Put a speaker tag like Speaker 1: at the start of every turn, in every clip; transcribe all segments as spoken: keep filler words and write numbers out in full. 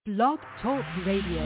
Speaker 1: Blog Talk Radio.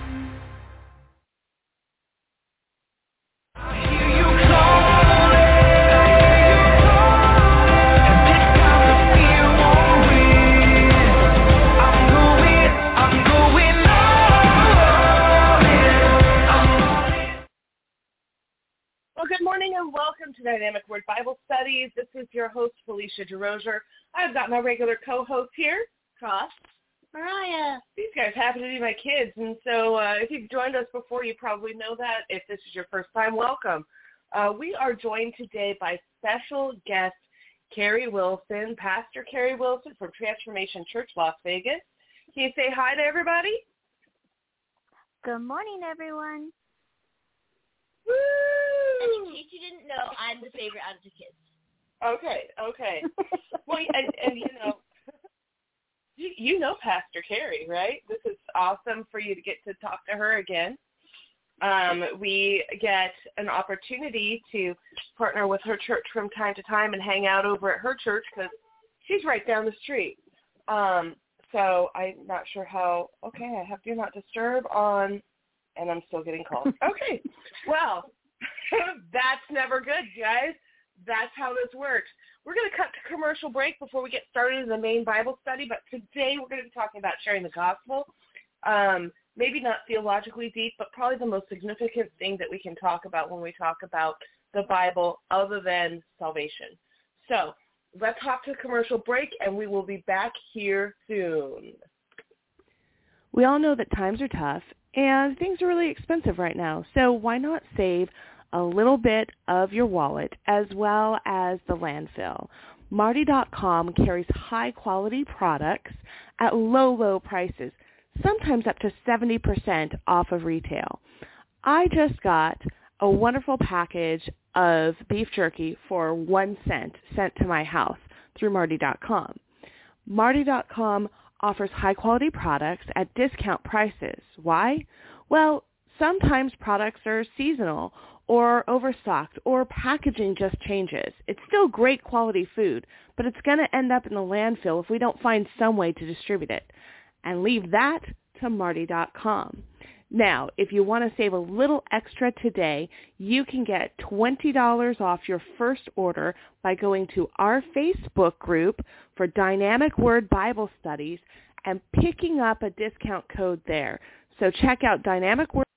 Speaker 2: Well, good morning and welcome to Dynamic Word Bible Studies. This is your host, Felicia DeRozier. I've got my regular co-host here, Cross, Mariah. These guys happen to be my kids, and so uh, if you've joined us before, you probably know that. If this is your first time, welcome. Uh, we are joined today by special guest Carrie Wilson, Pastor Carrie Wilson from Transformation Church, Las Vegas. Can you say hi to everybody?
Speaker 3: Good morning, everyone.
Speaker 2: Woo!
Speaker 4: And in case you didn't know, I'm the favorite out of the kids.
Speaker 2: Okay, okay. Well, and, and you know, you, you know Pastor Carrie, right? This is awesome for you to get to talk to her again. Um, we get an opportunity to partner with her church from time to time and hang out over at her church because she's right down the street. Um, so I'm not sure how, okay, I have Do Not Disturb on, and I'm still getting calls. Okay, well, that's never good, guys. That's how this works. We're going to cut to commercial break before we get started in the main Bible study, but today we're going to be talking about sharing the gospel. Um, maybe not theologically deep, but probably the most significant thing that we can talk about when we talk about the Bible other than salvation. So let's hop to commercial break, and we will be back here soon.
Speaker 5: We all know that times are tough, and things are really expensive right now, so why not save a little bit of your wallet as well as the landfill? Marty dot com carries high-quality products at low, low prices, sometimes up to seventy percent off of retail. I just got a wonderful package of beef jerky for one cent sent to my house through Marty dot com. Marty dot com offers high-quality products at discount prices. Why? Well, sometimes products are seasonal or overstocked, or packaging just changes. It's still great quality food, but it's going to end up in the landfill if we don't find some way to distribute it. And leave that to Marty dot com. Now, if you want to save a little extra today, you can get twenty dollars off your first order by going to our Facebook group for Dynamic Word Bible Studies and picking up a discount code there. So check out Dynamic Word.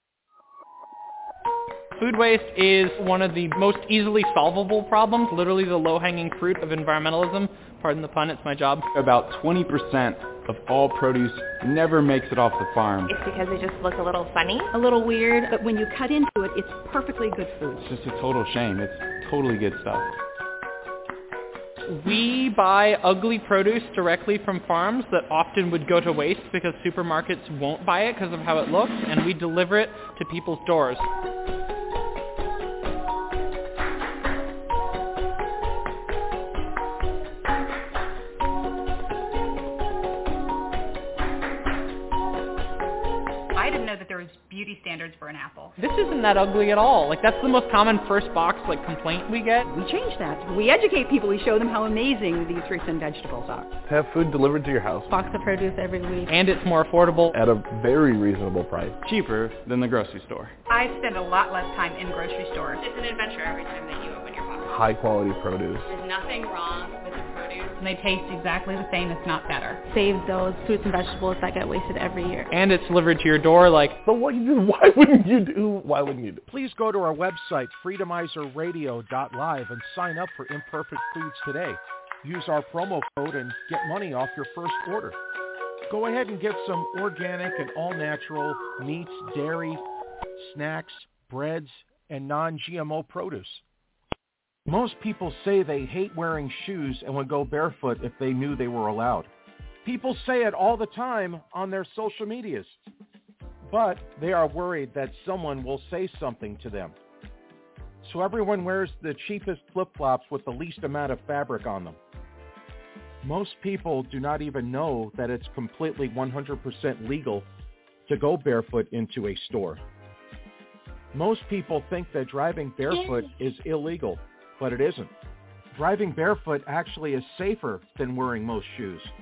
Speaker 6: Food waste is one of the most easily solvable problems, literally the low-hanging fruit of environmentalism. Pardon the pun, it's my job.
Speaker 7: About twenty percent of all produce never makes it off the farm.
Speaker 8: It's because they just look a little funny, a little weird, but when you cut into it, it's perfectly good food.
Speaker 7: It's just a total shame. It's totally good stuff.
Speaker 6: We buy ugly produce directly from farms that often would go to waste because supermarkets won't buy it because of how it looks, and we deliver it to people's doors.
Speaker 9: Beauty standards for an apple.
Speaker 6: This isn't that ugly at all. Like, that's the most common first box, like, complaint we get.
Speaker 9: We change that. We educate people. We show them how amazing these fruits and vegetables are.
Speaker 10: Have food delivered to your house.
Speaker 9: Box of produce every week.
Speaker 6: And it's more affordable.
Speaker 10: At a very reasonable price.
Speaker 7: Cheaper than the grocery store.
Speaker 9: I spend a lot less time in grocery stores.
Speaker 11: It's an adventure every time that you open your box.
Speaker 10: High quality produce.
Speaker 11: There's nothing wrong with the produce.
Speaker 9: And they taste exactly the same, if not better.
Speaker 3: Save those fruits and vegetables that get wasted every year.
Speaker 6: And it's delivered to your door, like...
Speaker 10: But what, why wouldn't you do, why wouldn't you do?
Speaker 12: Please go to our website, freedomizer radio dot live, and sign up for Imperfect Foods today. Use our promo code and get money off your first order. Go ahead and get some organic and all-natural meats, dairy, snacks, breads, and non-G M O produce. Most people say they hate wearing shoes and would go barefoot if they knew they were allowed. People say it all the time on their social medias, but they are worried that someone will say something to them. So everyone wears the cheapest flip-flops with the least amount of fabric on them. Most people do not even know that it's completely one hundred percent legal to go barefoot into a store. Most people think that driving barefoot is illegal, but it isn't. Driving barefoot actually is safer than wearing most shoes.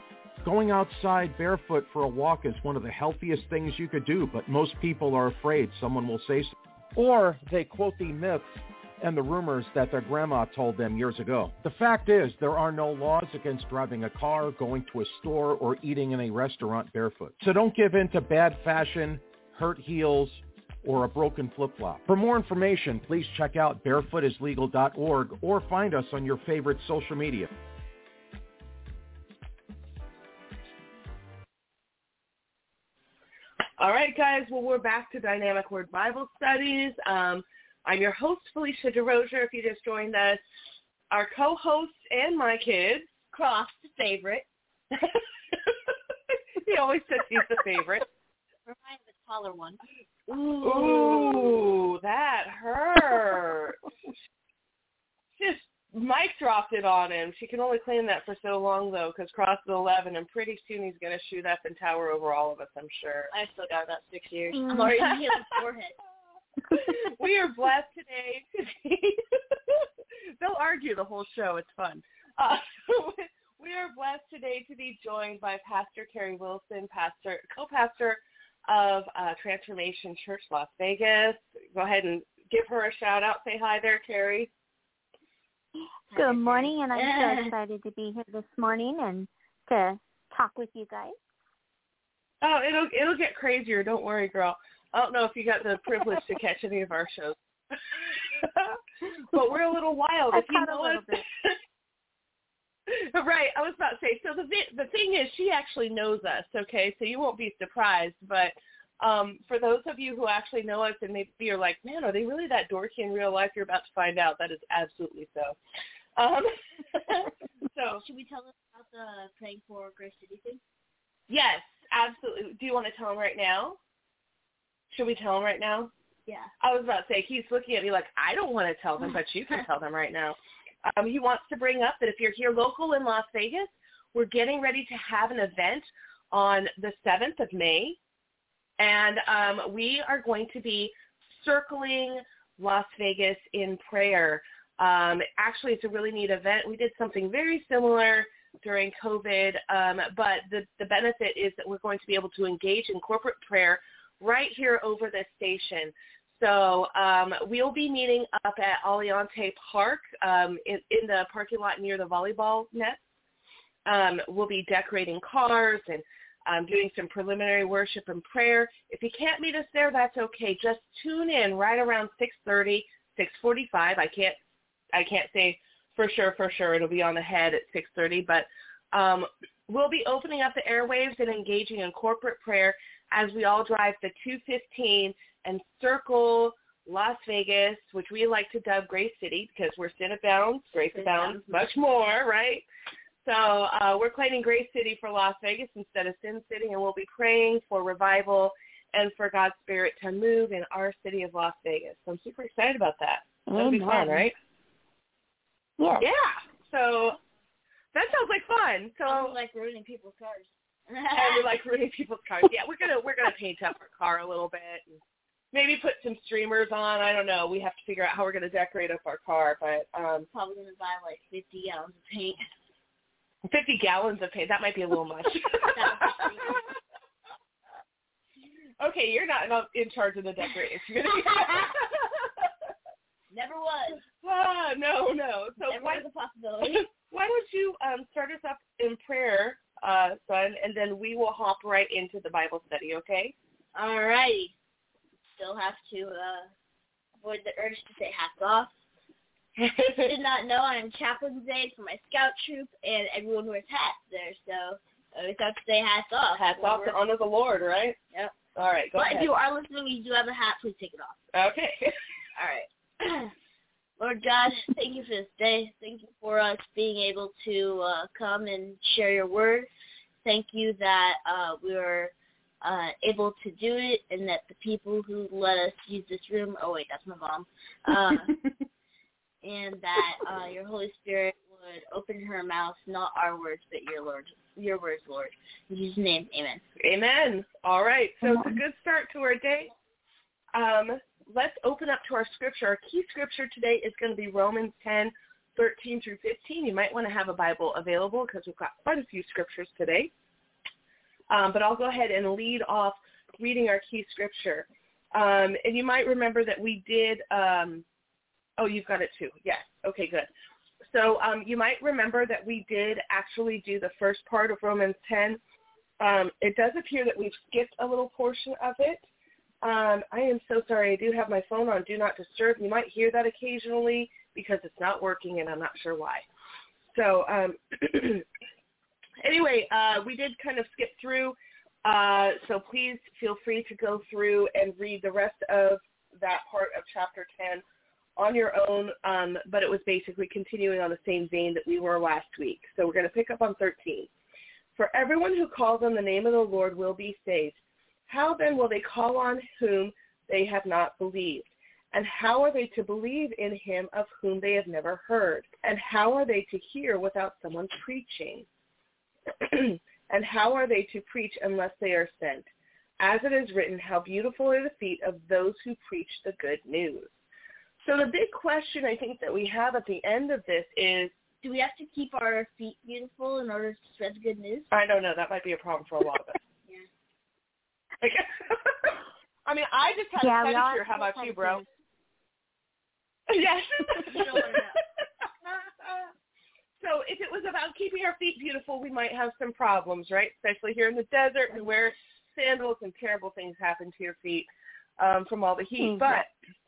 Speaker 12: Going outside barefoot for a walk is one of the healthiest things you could do, but most people are afraid someone will say so. Or they quote the myths and the rumors that their grandma told them years ago. The fact is, there are no laws against driving a car, going to a store, or eating in a restaurant barefoot. So don't give in to bad fashion, hurt heels, or a broken flip-flop. For more information, please check out barefoot is legal dot org or find us on your favorite social media.
Speaker 2: All right, guys. Well, we're back to Dynamic Word Bible Studies. Um, I'm your host, Felicia DeRozier, if you just joined us. Our co-host and my kids.
Speaker 4: Cross, the favorite.
Speaker 2: He always says he's the favorite.
Speaker 4: Remind the taller one.
Speaker 2: Ooh, Ooh that hurt. Just Mike dropped it on him. She can only claim that for so long, though, because Cross is eleven, and pretty soon he's going to shoot up and tower over all of us, I'm sure.
Speaker 4: I still got about six years. I'm already hit the forehead.
Speaker 2: We are blessed today to be they'll argue the whole show. It's fun. Uh, we are blessed today to be joined by Pastor Carrie Wilson, pastor, co-pastor of uh, Transformation Church Las Vegas. Go ahead and give her a shout-out. Say hi there, Carrie.
Speaker 3: Good morning, and I'm so excited to be here this morning and to talk with you guys.
Speaker 2: Oh, it'll it'll get crazier. Don't worry, girl. I don't know if you got the privilege to catch any of our shows, but we're a little wild.
Speaker 3: I
Speaker 2: if you
Speaker 3: caught
Speaker 2: know
Speaker 3: a little
Speaker 2: us.
Speaker 3: bit.
Speaker 2: Right, I was about to say. So the the thing is, she actually knows us. Okay, so you won't be surprised. But um, for those of you who actually know us and maybe you're like, man, are they really that dorky in real life? You're about to find out. That is absolutely so. Um, so
Speaker 4: should we tell them about the praying for Grace City thing?
Speaker 2: Yes, absolutely. Do you want to tell them right now? Should we tell them right now?
Speaker 4: Yeah.
Speaker 2: I was about to say, he's looking at me like, I don't want to tell them, but you can tell them right now. Um, he wants to bring up that if you're here local in Las Vegas, we're getting ready to have an event on the seventh of May, and um, we are going to be circling Las Vegas in prayer. Um, actually, it's a really neat event. We did something very similar during COVID, um, but the, the benefit is that we're going to be able to engage in corporate prayer right here over this station. So um, we'll be meeting up at Aliante Park um, in, in the parking lot near the volleyball net. Um, we'll be decorating cars and um, doing some preliminary worship and prayer. If you can't meet us there, that's okay. Just tune in right around six thirty, six forty-five. I can't I can't say for sure, for sure. It'll be on the head at six thirty, but um, we'll be opening up the airwaves and engaging in corporate prayer as we all drive the two fifteen and circle Las Vegas, which we like to dub Grace City because we're sin abounds, grace abounds much more, right? So uh, we're claiming Grace City for Las Vegas instead of Sin City, and we'll be praying for revival and for God's Spirit to move in our city of Las Vegas. So I'm super excited about that. That'll be fun, right?
Speaker 3: Yes.
Speaker 2: Yeah. So that sounds like fun. So
Speaker 4: I like ruining people's cars.
Speaker 2: And we like ruining people's cars. Yeah, we're gonna we're gonna paint up our car a little bit, and maybe put some streamers on. I don't know. We have to figure out how we're gonna decorate up our car, but um,
Speaker 4: probably gonna buy like fifty gallons of paint.
Speaker 2: Fifty gallons of paint. That might be a little much. Okay, you're not in charge of the decorating.
Speaker 4: Never was.
Speaker 2: Ah, no, no. So
Speaker 4: Never
Speaker 2: why,
Speaker 4: was a possibility.
Speaker 2: Why don't you um, start us up in prayer, uh, son, and then we will hop right into the Bible study, okay?
Speaker 4: All righty. Still have to uh, avoid the urge to say hats off. Did not know I'm chaplain's aide for my scout troop, and everyone wears hats there, so I always have to say hats off.
Speaker 2: Hats off to honor the Lord, right?
Speaker 4: Yep.
Speaker 2: All right, go
Speaker 4: but
Speaker 2: ahead.
Speaker 4: But if you are listening, you do have a hat, please take it off.
Speaker 2: Okay.
Speaker 4: All right. Lord God, thank you for this day. Thank you for us being able to uh, come and share your word. Thank you that uh, we were uh, able to do it, and that the people who let us use this room, oh wait, that's my mom, uh, and that uh, your Holy Spirit would open her mouth, not our words, but your Lord, your words, Lord. In Jesus' name, amen.
Speaker 2: Amen. All right, so it's a good start to our day. Um, let's open up to our scripture. Our key scripture today is going to be Romans ten, thirteen through fifteen. You might want to have a Bible available because we've got quite a few scriptures today. Um, but I'll go ahead and lead off reading our key scripture. Um, and you might remember that we did, um, oh, you've got it too. Yes. Okay, good. So um, you might remember that we did actually do the first part of Romans ten. Um, it does appear that we've skipped a little portion of it. Um, I am so sorry. I do have my phone on Do Not Disturb. You might hear that occasionally because it's not working, and I'm not sure why. So um, anyway, uh, we did kind of skip through. Uh, so please feel free to go through and read the rest of that part of chapter ten on your own, um, but it was basically continuing on the same vein that we were last week. So we're going to pick up on thirteen. For everyone who calls on the name of the Lord will be saved. How then will they call on whom they have not believed? And how are they to believe in him of whom they have never heard? And how are they to hear without someone preaching? And how are they to preach unless they are sent? As it is written, how beautiful are the feet of those who preach the good news. So the big question I think that we have at the end of this is,
Speaker 4: do we have to keep our feet beautiful in order to spread the good news?
Speaker 2: I don't know. That might be a problem for a lot of us.
Speaker 4: Yeah.
Speaker 2: I mean, I just had
Speaker 3: yeah,
Speaker 2: a pedicure. How about you, bro? Yes. So if it was about keeping our feet beautiful, we might have some problems, right? Especially here in the desert, we wear sandals and terrible things happen to your feet um, from all the heat. Mm-hmm. But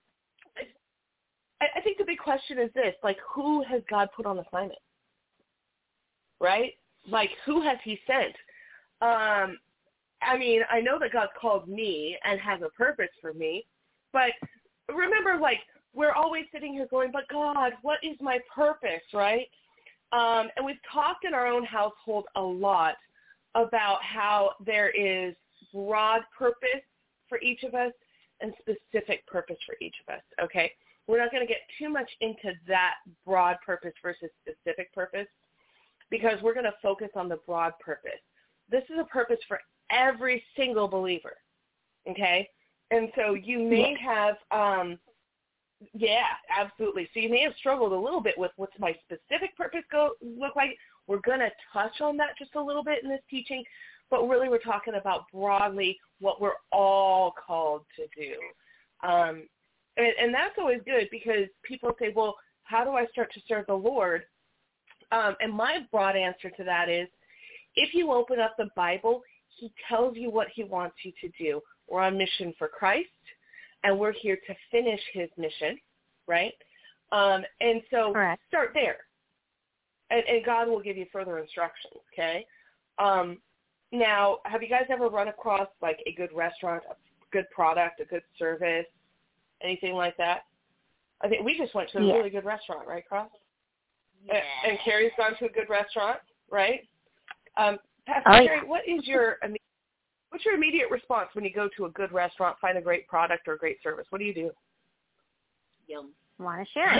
Speaker 2: I think the big question is this, like, who has God put on assignment, right? Like, who has he sent? Um, I mean, I know that God's called me and has a purpose for me, but remember, like, we're always sitting here going, but God, what is my purpose, right? Um, and we've talked in our own household a lot about how there is broad purpose for each of us and specific purpose for each of us, okay? We're not going to get too much into that broad purpose versus specific purpose because we're going to focus on the broad purpose. This is a purpose for every single believer, okay? And so you may have, um, yeah, absolutely. So you may have struggled a little bit with what's my specific purpose go look like. We're going to touch on that just a little bit in this teaching, but really we're talking about broadly what we're all called to do. Um And, and that's always good because people say, well, how do I start to serve the Lord? Um, and my broad answer to that is if you open up the Bible, he tells you what he wants you to do. We're on mission for Christ, and we're here to finish his mission, right? Um, and so Correct. Start there, and, and God will give you further instructions, okay? Um, now, have you guys ever run across, like, a good restaurant, a good product, a good service, anything like that? I think we just went to a yeah. really good restaurant, right, Cross? Yeah. And, and Carrie's gone to a good restaurant, right? Um, Pastor oh, Carrie, yeah. what is your what's your immediate response when you go to a good restaurant, find a great product or a great service? What do you do?
Speaker 4: Yum.
Speaker 3: Want to share it?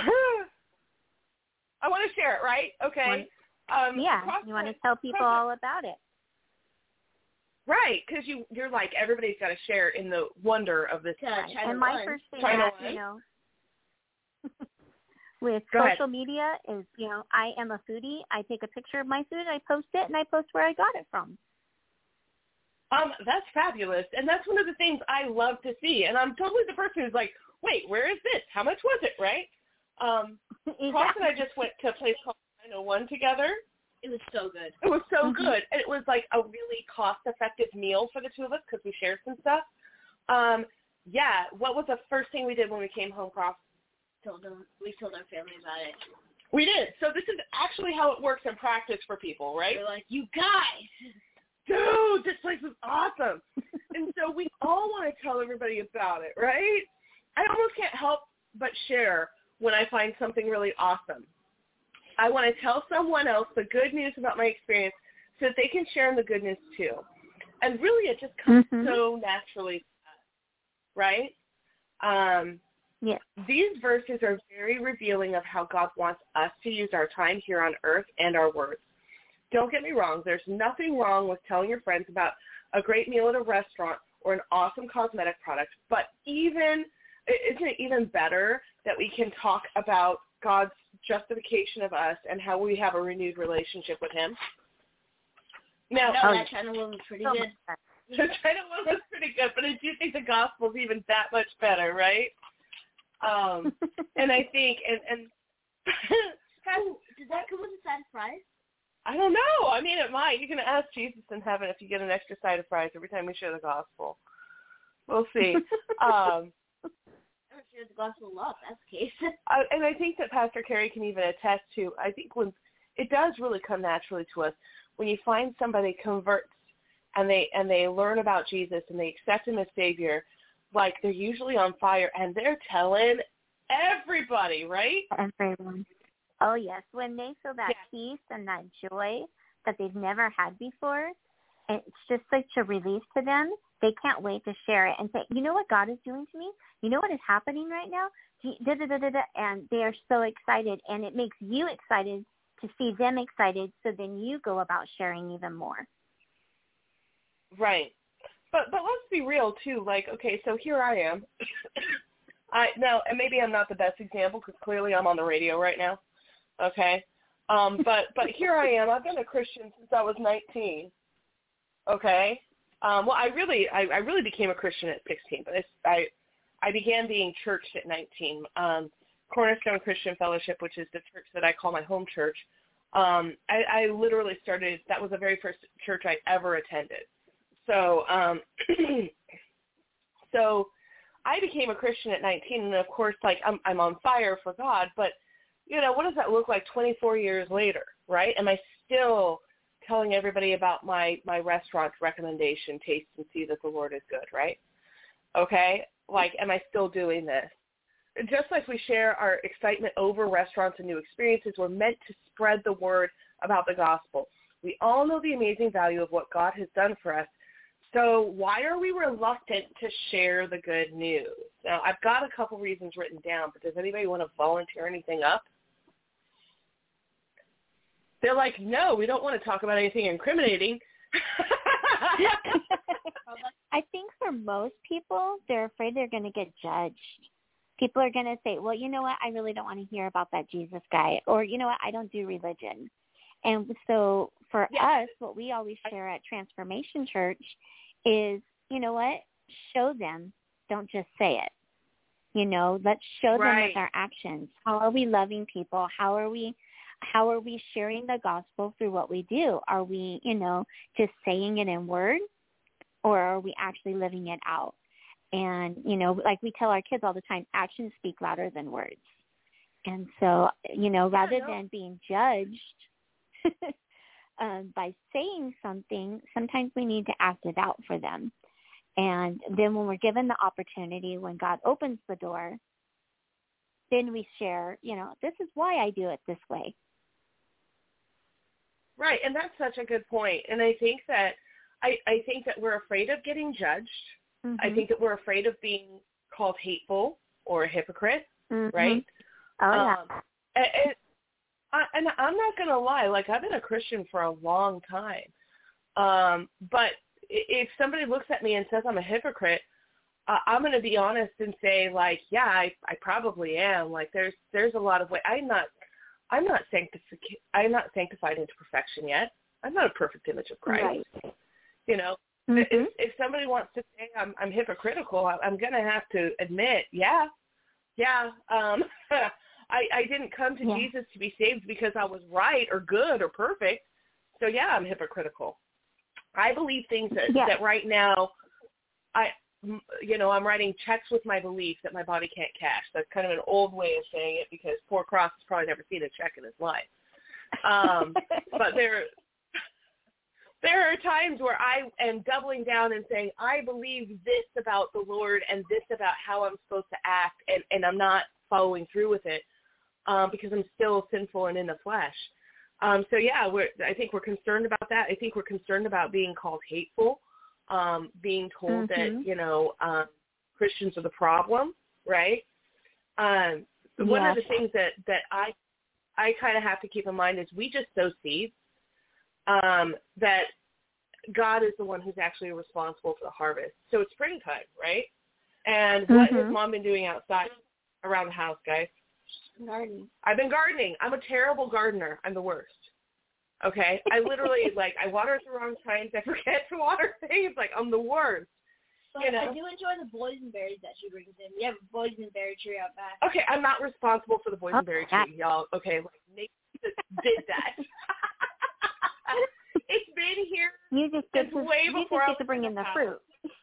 Speaker 2: I want to share it, right? Okay. Um,
Speaker 3: yeah, you want to tell people cross, all about it.
Speaker 2: Right, because you, you're like, everybody's got to share in the wonder of this.
Speaker 3: Right. And my first thing that, you know, with Go social ahead. media is, you know, I am a foodie. I take a picture of my food, I post it, and I post where I got it from.
Speaker 2: Um, that's fabulous. And that's one of the things I love to see. And I'm totally the person who's like, wait, where is this? How much was it, right? Um, exactly. Cross and I just went to a place called nine oh one together.
Speaker 4: It was so good.
Speaker 2: It was so
Speaker 4: mm-hmm.
Speaker 2: good. And it was like a really cost-effective meal for the two of us because we shared some stuff. Um, yeah, what was the first thing we did when we came home, Cross?
Speaker 4: Told them, we told our family about it.
Speaker 2: We did. So this is actually how it works in practice for people, right?
Speaker 4: We're like, you guys,
Speaker 2: dude, this place is awesome. And so we all want to tell everybody about it, right? I almost can't help but share when I find something really awesome. I want to tell someone else the good news about my experience so that they can share in the good news too. And really it just comes mm-hmm. so naturally, right? Um,
Speaker 3: yeah.
Speaker 2: These verses are very revealing of how God wants us to use our time here on earth and our words. Don't get me wrong. There's nothing wrong with telling your friends about a great meal at a restaurant or an awesome cosmetic product. But even, isn't it even better that we can talk about God's justification of us and how we have a renewed relationship with him? Now,
Speaker 4: no,
Speaker 2: oh,
Speaker 4: that China one was pretty good.
Speaker 2: The China one was pretty good, but I do think the gospel's even that much better, right? Um, and I think, and, and
Speaker 4: oh, does that come with a side of fries?
Speaker 2: I don't know. I mean, it might. You can ask Jesus in heaven if you get an extra side of fries every time we share the gospel. We'll see. um,
Speaker 4: I share the gospel a lot. That's the case.
Speaker 2: I, and I think that Pastor Carrie can even attest to. I think when it does really come naturally to us when you find somebody converts and they and they learn about Jesus and they accept him as Savior, like they're usually on fire and they're telling everybody, right?
Speaker 3: Everyone. Oh, yes. When they feel that yeah. peace and that joy that they've never had before, it's just such a relief to them. They can't wait to share it and say, you know what God is doing to me? You know what is happening right now? Da, da, da, da, da. And they are so excited, and it makes you excited to see them excited, so then you go about sharing even more.
Speaker 2: Right. But but let's be real, too. Like, okay, so here I am. I now, and maybe I'm not the best example because clearly I'm on the radio right now. Okay, um, but but here I am. I've been a Christian since I was nineteen. Okay, um, well I really I, I really became a Christian at sixteen, but it's, I I began being churched at nineteen. Um, Cornerstone Christian Fellowship, which is the church that I call my home church. Um, I, I literally started. That was the very first church I ever attended. So um, so I became a Christian at nineteen, and of course, like I'm I'm on fire for God, but you know, what does that look like twenty-four years later, right? Am I still telling everybody about my, my restaurant recommendation, taste and see that the Lord is good, right? Okay? Like, am I still doing this? Just like we share our excitement over restaurants and new experiences, we're meant to spread the word about the gospel. We all know the amazing value of what God has done for us. So why are we reluctant to share the good news? Now, I've got a couple reasons written down, but does anybody want to volunteer anything up? They're like, no, we don't want to talk about anything incriminating.
Speaker 3: I think for most people, they're afraid they're going to get judged. People are going to say, well, you know what, I really don't want to hear about that Jesus guy. Or, you know what, I don't do religion. And so for yeah. us, what we always share at Transformation Church is, you know what, show them, don't just say it. You know, let's show right. them with our actions. How are we loving people? How are we How are we sharing the gospel through what we do? Are we, you know, just saying it in word, or are we actually living it out? And, you know, like we tell our kids all the time, actions speak louder than words. And so, you know, rather than being judged um, by saying something, sometimes we need to act it out for them. And then when we're given the opportunity, when God opens the door, then we share, you know, this is why I do it this way.
Speaker 2: Right, and that's such a good point. And I think that I, I think that we're afraid of getting judged. Mm-hmm. I think that we're afraid of being called hateful or a hypocrite, mm-hmm. right?
Speaker 3: Oh, yeah.
Speaker 2: Um, and, and, I, and I'm not going to lie, like I've been a Christian for a long time. Um, but if somebody looks at me and says I'm a hypocrite, uh, I'm going to be honest and say, like, yeah, I, I probably am. Like, there's there's a lot of way. I'm not I'm not sanctific- I'm not sanctified into perfection yet. I'm not a perfect image of Christ. Right. You know, mm-hmm. if, if somebody wants to say I'm, I'm hypocritical, I'm going to have to admit, yeah, yeah, um, I, I didn't come to yeah. Jesus to be saved because I was right or good or perfect. So, yeah, I'm hypocritical. I believe things that, yeah. that right now, I, you know, I'm writing checks with my belief that my body can't cash. That's kind of an old way of saying it because poor Cross has probably never seen a check in his life. Um, but there, there are times where I am doubling down and saying, I believe this about the Lord and this about how I'm supposed to act, and, and I'm not following through with it um, because I'm still sinful and in the flesh. Um, so, yeah, we're, I think we're concerned about that. I think we're concerned about being called hateful, um, being told mm-hmm. that, you know, um, Christians are the problem, right? Um, yes. One of the things that, that I I kind of have to keep in mind is we just sow seeds, um, that God is the one who's actually responsible for the harvest. So it's springtime, right? And mm-hmm. what has Mom been doing outside around the house, guys?
Speaker 4: Gardening.
Speaker 2: I've been gardening. I'm a terrible gardener. I'm the worst. Okay, I literally like I water at the wrong times. I forget to water things. Like I'm the worst.
Speaker 4: But
Speaker 2: you know?
Speaker 4: I do enjoy the boysenberries that she brings in. We have a boysenberry tree out back.
Speaker 2: Okay, I'm not responsible for the boysenberry
Speaker 3: oh,
Speaker 2: tree, y'all. Okay, like Nate just did that. It's been here.
Speaker 3: You just get to,
Speaker 2: way
Speaker 3: you
Speaker 2: before
Speaker 3: just
Speaker 2: I
Speaker 3: get to bring in the fruit.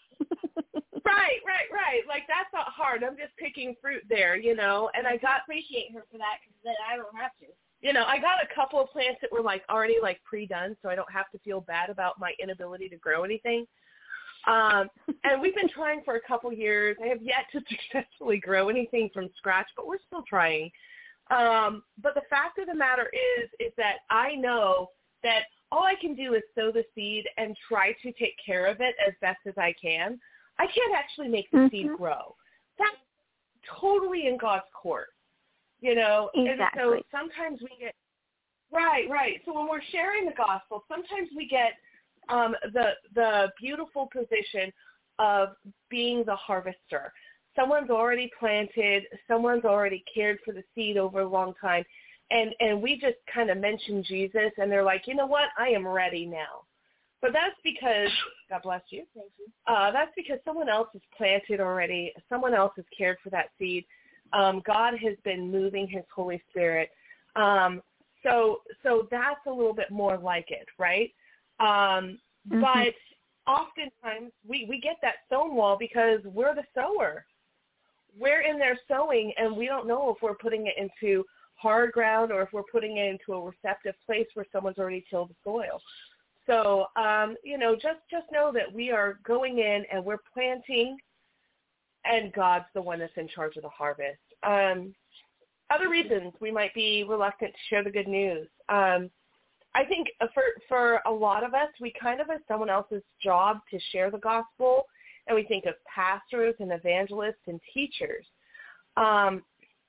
Speaker 2: Right, right, right. Like that's not hard. I'm just picking fruit there, you know. And I got
Speaker 4: appreciate her for that because then I don't have to.
Speaker 2: You know, I got a couple of plants that were like already like pre-done, so I don't have to feel bad about my inability to grow anything. Um, and we've been trying for a couple years. I have yet to successfully grow anything from scratch, but we're still trying. Um, but the fact of the matter is, is that I know that all I can do is sow the seed and try to take care of it as best as I can. I can't actually make the mm-hmm. seed grow. That's totally in God's court, you know.
Speaker 3: Exactly.
Speaker 2: And so sometimes we get right, right. So when we're sharing the gospel, sometimes we get um, the the beautiful position of being the harvester. Someone's already planted, someone's already cared for the seed over a long time, and and we just kind of mention Jesus, and they're like, you know what, I am ready now. But that's because, God bless you,
Speaker 4: Thank you.
Speaker 2: Uh, that's because someone else has planted already, someone else has cared for that seed. Um, God has been moving his Holy Spirit. Um, so so that's a little bit more like it, right? Um, mm-hmm. But oftentimes we, we get that sown wall because we're the sower. We're in there sowing, and we don't know if we're putting it into hard ground or if we're putting it into a receptive place where someone's already tilled the soil. So, um, you know, just, just know that we are going in and we're planting, and God's the one that's in charge of the harvest. Um, other reasons we might be reluctant to share the good news. Um, I think for for a lot of us, we kind of have someone else's job to share the gospel, and we think of pastors and evangelists and teachers. Um,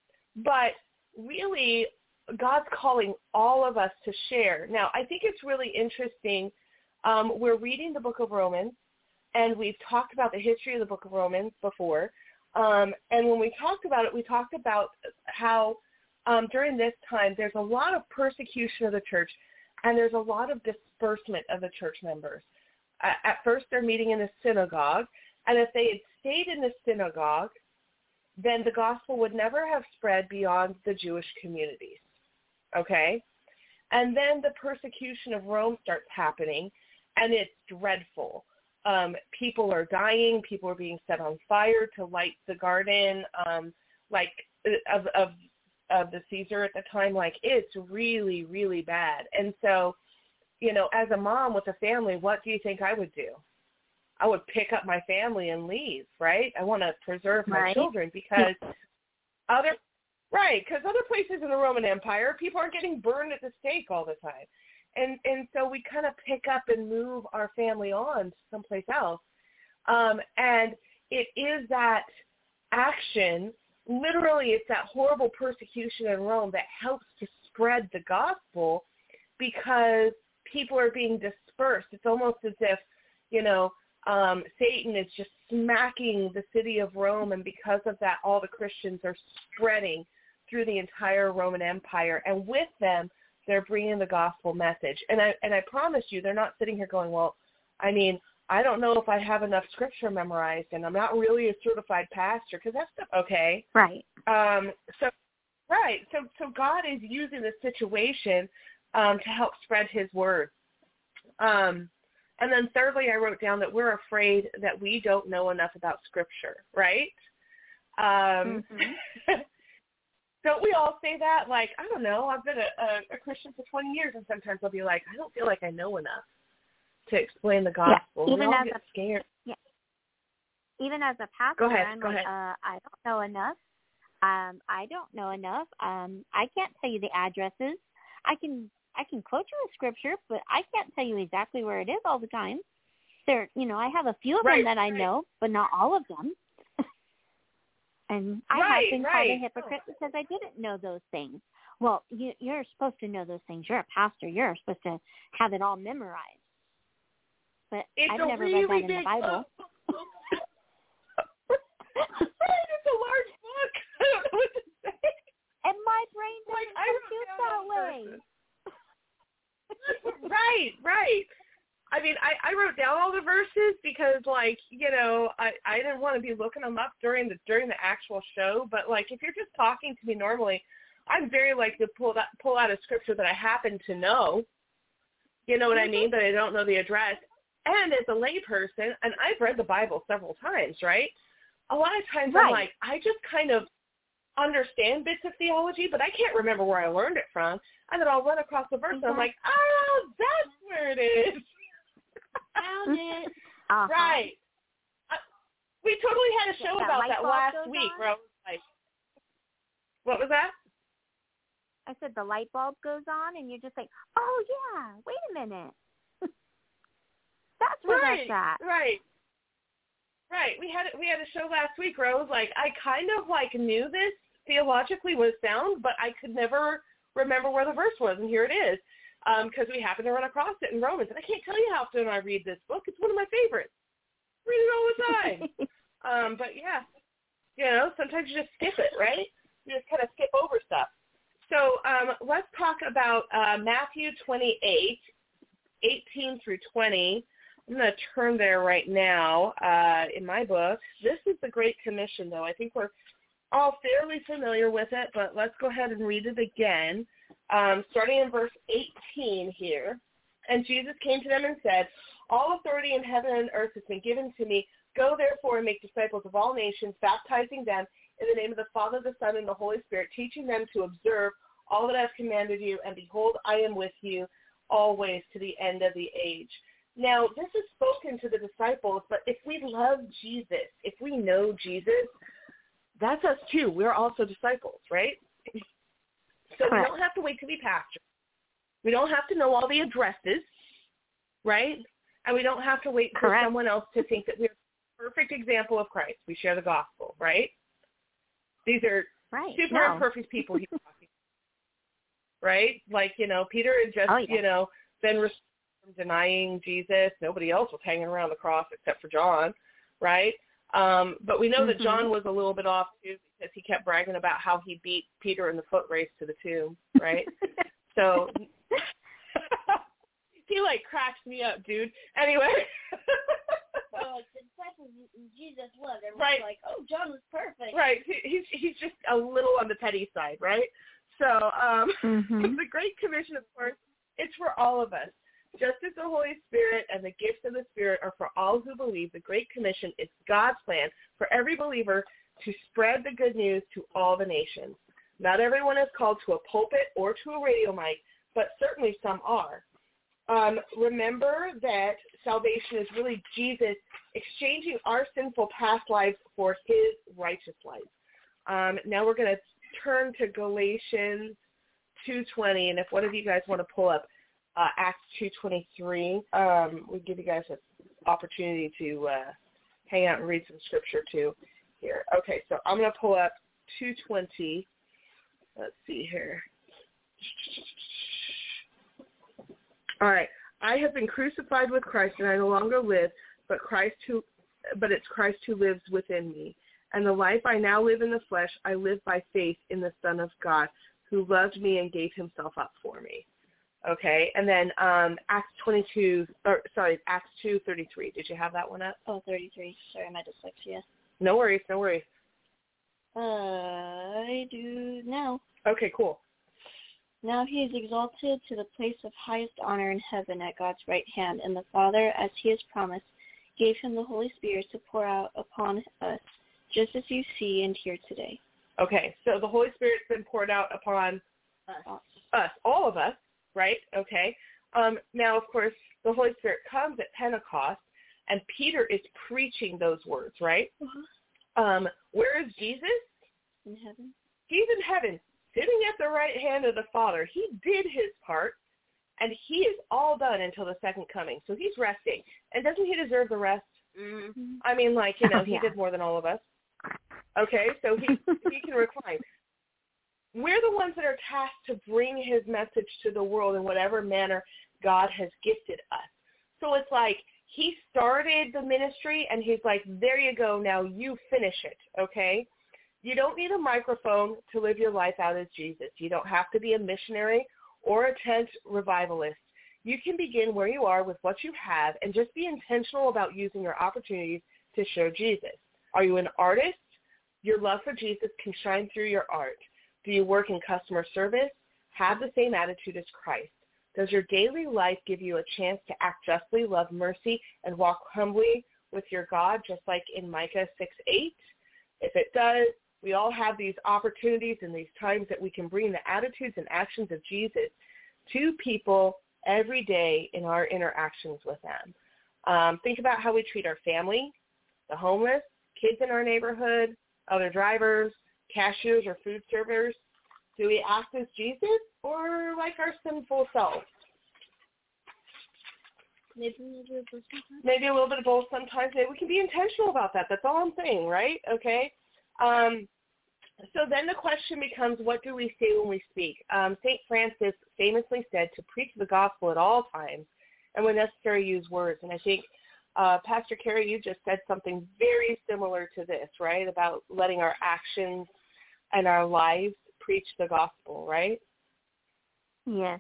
Speaker 2: but really, God's calling all of us to share. Now, I think it's really interesting. Um, we're reading the book of Romans, and we've talked about the history of the book of Romans before. Um, and when we talked about it, we talked about how um, during this time there's a lot of persecution of the church, and there's a lot of disbursement of the church members. At, at first, they're meeting in the synagogue, and if they had stayed in the synagogue, then the gospel would never have spread beyond the Jewish communities. Okay? And then the persecution of Rome starts happening, and it's dreadful. Um, people are dying. People are being set on fire to light the garden, um, like of, of of the Caesar at the time. Like, it's really, really bad. And so, you know, as a mom with a family, what do you think I would do? I would pick up my family and leave, right? I want to preserve my
Speaker 3: right.
Speaker 2: children because other right, because other places in the Roman Empire, people are getting burned at the stake all the time. And and so we kind of pick up and move our family on to someplace else. Um, and it is that action, literally it's that horrible persecution in Rome that helps to spread the gospel because people are being dispersed. It's almost as if, you know, um, Satan is just smacking the city of Rome, and because of that, all the Christians are spreading through the entire Roman Empire. And with them, they're bringing the gospel message. And I and I promise you, they're not sitting here going, well, I mean, I don't know if I have enough scripture memorized, and I'm not really a certified pastor, because that's stuff, okay.
Speaker 3: Right.
Speaker 2: Um, so, right. So, so God is using the situation um, to help spread his word. Um, and then thirdly, I wrote down that we're afraid that we don't know enough about scripture, right? Um, mm-hmm. Don't we all say that? Like, I don't know, I've been a, a, a Christian for twenty years, and sometimes I'll be like, I don't feel like I know enough to explain the gospel.
Speaker 3: Yeah, even
Speaker 2: we all
Speaker 3: as
Speaker 2: get
Speaker 3: a,
Speaker 2: scared.
Speaker 3: Yeah. Even as a pastor,
Speaker 2: go ahead,
Speaker 3: I'm
Speaker 2: go
Speaker 3: like,
Speaker 2: ahead.
Speaker 3: Uh, I don't know enough. Um, I don't know enough. Um, I can't tell you the addresses. I can I can quote you a scripture, but I can't tell you exactly where it is all the time. There, you know, I have a few of
Speaker 2: right,
Speaker 3: them that
Speaker 2: right.
Speaker 3: I know, but not all of them. And I
Speaker 2: right,
Speaker 3: have been
Speaker 2: right.
Speaker 3: called a hypocrite because I didn't know those things. Well, you, you're supposed to know those things. You're a pastor. You're supposed to have it all memorized. But
Speaker 2: it's
Speaker 3: I've
Speaker 2: a
Speaker 3: never
Speaker 2: really
Speaker 3: read that
Speaker 2: big
Speaker 3: in the Bible.
Speaker 2: It's a large book. I don't know what to say.
Speaker 3: And my brain doesn't
Speaker 2: like,
Speaker 3: compute that way.
Speaker 2: mean, I, I wrote down all the verses because, like, you know, I, I didn't want to be looking them up during the during the actual show. But, like, if you're just talking to me normally, I'm very like to pull that pull out a scripture that I happen to know. You know what I mean? But I don't know the address. And as a layperson, and I've read the Bible several times, right? A lot of times
Speaker 3: right.
Speaker 2: I'm like, I just kind of understand bits of theology, but I can't remember where I learned it from. And then I'll run across the verse, mm-hmm. and I'm like, oh, that's where it is.
Speaker 4: Found it.
Speaker 3: Uh-huh.
Speaker 2: Right. Uh, we totally had a show
Speaker 3: that
Speaker 2: about that last week.
Speaker 3: On?
Speaker 2: Where I was like, what was that?
Speaker 3: I said the light bulb goes on, and you're just like, oh, yeah, wait a minute. That's where
Speaker 2: right,
Speaker 3: that's at.
Speaker 2: Right. Right. We had we had a show last week where I was like, I kind of like knew this theologically was sound, but I could never remember where the verse was, and here it is. Because um, we happened to run across it in Romans. And I can't tell you how often I read this book. It's one of my favorites. I read it all the time. um, but, yeah, you know, sometimes you just skip it, right? You just kind of skip over stuff. So um, let's talk about uh, Matthew twenty-eight, eighteen through twenty. I'm going to turn there right now uh, in my book. This is the Great Commission, though. I think we're all fairly familiar with it, but let's go ahead and read it again. Um, starting in verse eighteen here. And Jesus came to them and said, all authority in heaven and earth has been given to me. Go therefore and make disciples of all nations, baptizing them in the name of the Father, the Son, and the Holy Spirit, teaching them to observe all that I have commanded you. And behold, I am with you always to the end of the age. Now, this is spoken to the disciples, but if we love Jesus, if we know Jesus, that's us too. We're also disciples, right? So we don't have to wait to be pastors. We don't have to know all the addresses, right? And we don't have to wait for
Speaker 3: Correct.
Speaker 2: someone else to think that we're a perfect example of Christ. We share the gospel, right? These are
Speaker 3: right.
Speaker 2: super
Speaker 3: no.
Speaker 2: imperfect people he's talking to, right? Like, you know, Peter had just,
Speaker 3: oh, yeah.
Speaker 2: you know, been restored from denying Jesus. Nobody else was hanging around the cross except for John, right? Um, but we know mm-hmm. that John was a little bit off, too, because he kept bragging about how he beat Peter in the foot race to the tomb, right? So he, like, cracks me up, dude. Anyway.
Speaker 4: Well, like, the disciples Jesus loved. Everyone's
Speaker 2: right.
Speaker 4: like, oh, John was perfect.
Speaker 2: Right. He, he's, he's just a little on the petty side, right? So um,
Speaker 3: mm-hmm.
Speaker 2: the Great Commission, of course, it's for all of us. Just as the Holy Spirit and the gifts of the Spirit are for all who believe, the Great Commission is God's plan for every believer to spread the good news to all the nations. Not everyone is called to a pulpit or to a radio mic, but certainly some are. Um, remember that salvation is really Jesus exchanging our sinful past lives for his righteous life. Um, now we're going to turn to Galatians two twenty, and if one of you guys want to pull up Uh, Acts two twenty-three. Um, we give you guys an opportunity to uh, hang out and read some scripture too here. Okay, so I'm going to pull up two twenty. Let's see here. All right. I have been crucified with Christ, and I no longer live, but Christ who, but it's Christ who lives within me. And the life I now live in the flesh, I live by faith in the Son of God, who loved me and gave himself up for me. Okay, and then um, Acts twenty-two, or sorry, Acts two thirty-three. Did you have that one up?
Speaker 4: Oh, thirty-three. Sorry, my dyslexia.
Speaker 2: No worries, no worries.
Speaker 4: Uh, I do now.
Speaker 2: Okay, cool.
Speaker 4: Now he is exalted to the place of highest honor in heaven at God's right hand, and the Father, as he has promised, gave him the Holy Spirit to pour out upon us, just as you see and hear today.
Speaker 2: Okay, so the Holy Spirit's been poured out upon
Speaker 4: us,
Speaker 2: us all of us. Right? Okay. Um, now, of course, the Holy Spirit comes at Pentecost, and Peter is preaching those words, right?
Speaker 4: Uh-huh.
Speaker 2: Um, where is Jesus?
Speaker 4: In heaven.
Speaker 2: He's in heaven, sitting at the right hand of the Father. He did his part, and he is all done until the second coming. So he's resting. And doesn't he deserve the rest?
Speaker 4: Mm-hmm.
Speaker 2: I mean, like, you know,
Speaker 3: oh,
Speaker 2: he
Speaker 3: yeah.
Speaker 2: did more than all of us. Okay, so he he can recline. We're the ones that are tasked to bring his message to the world in whatever manner God has gifted us. So it's like he started the ministry, and he's like, there you go, now you finish it, okay? You don't need a microphone to live your life out as Jesus. You don't have to be a missionary or a tent revivalist. You can begin where you are with what you have and just be intentional about using your opportunities to show Jesus. Are you an artist? Your love for Jesus can shine through your art. Do you work in customer service? Have the same attitude as Christ. Does your daily life give you a chance to act justly, love mercy, and walk humbly with your God, just like in Micah six eight? If it does, we all have these opportunities and these times that we can bring the attitudes and actions of Jesus to people every day in our interactions with them. Um, think about how we treat our family, the homeless, kids in our neighborhood, other drivers, cashiers, or food servers. Do we act as Jesus or like our sinful selves?
Speaker 4: Maybe, maybe, a
Speaker 2: maybe a little bit of both sometimes. Maybe we can be intentional about that. That's all I'm saying, right? Okay. Um, so then the question becomes, what do we say when we speak? Um, Saint Francis famously said to preach the gospel at all times and when necessary use words. And I think, uh, Pastor Carrie, you just said something very similar to this, right, about letting our actions and our lives preach the gospel, right?
Speaker 3: Yes.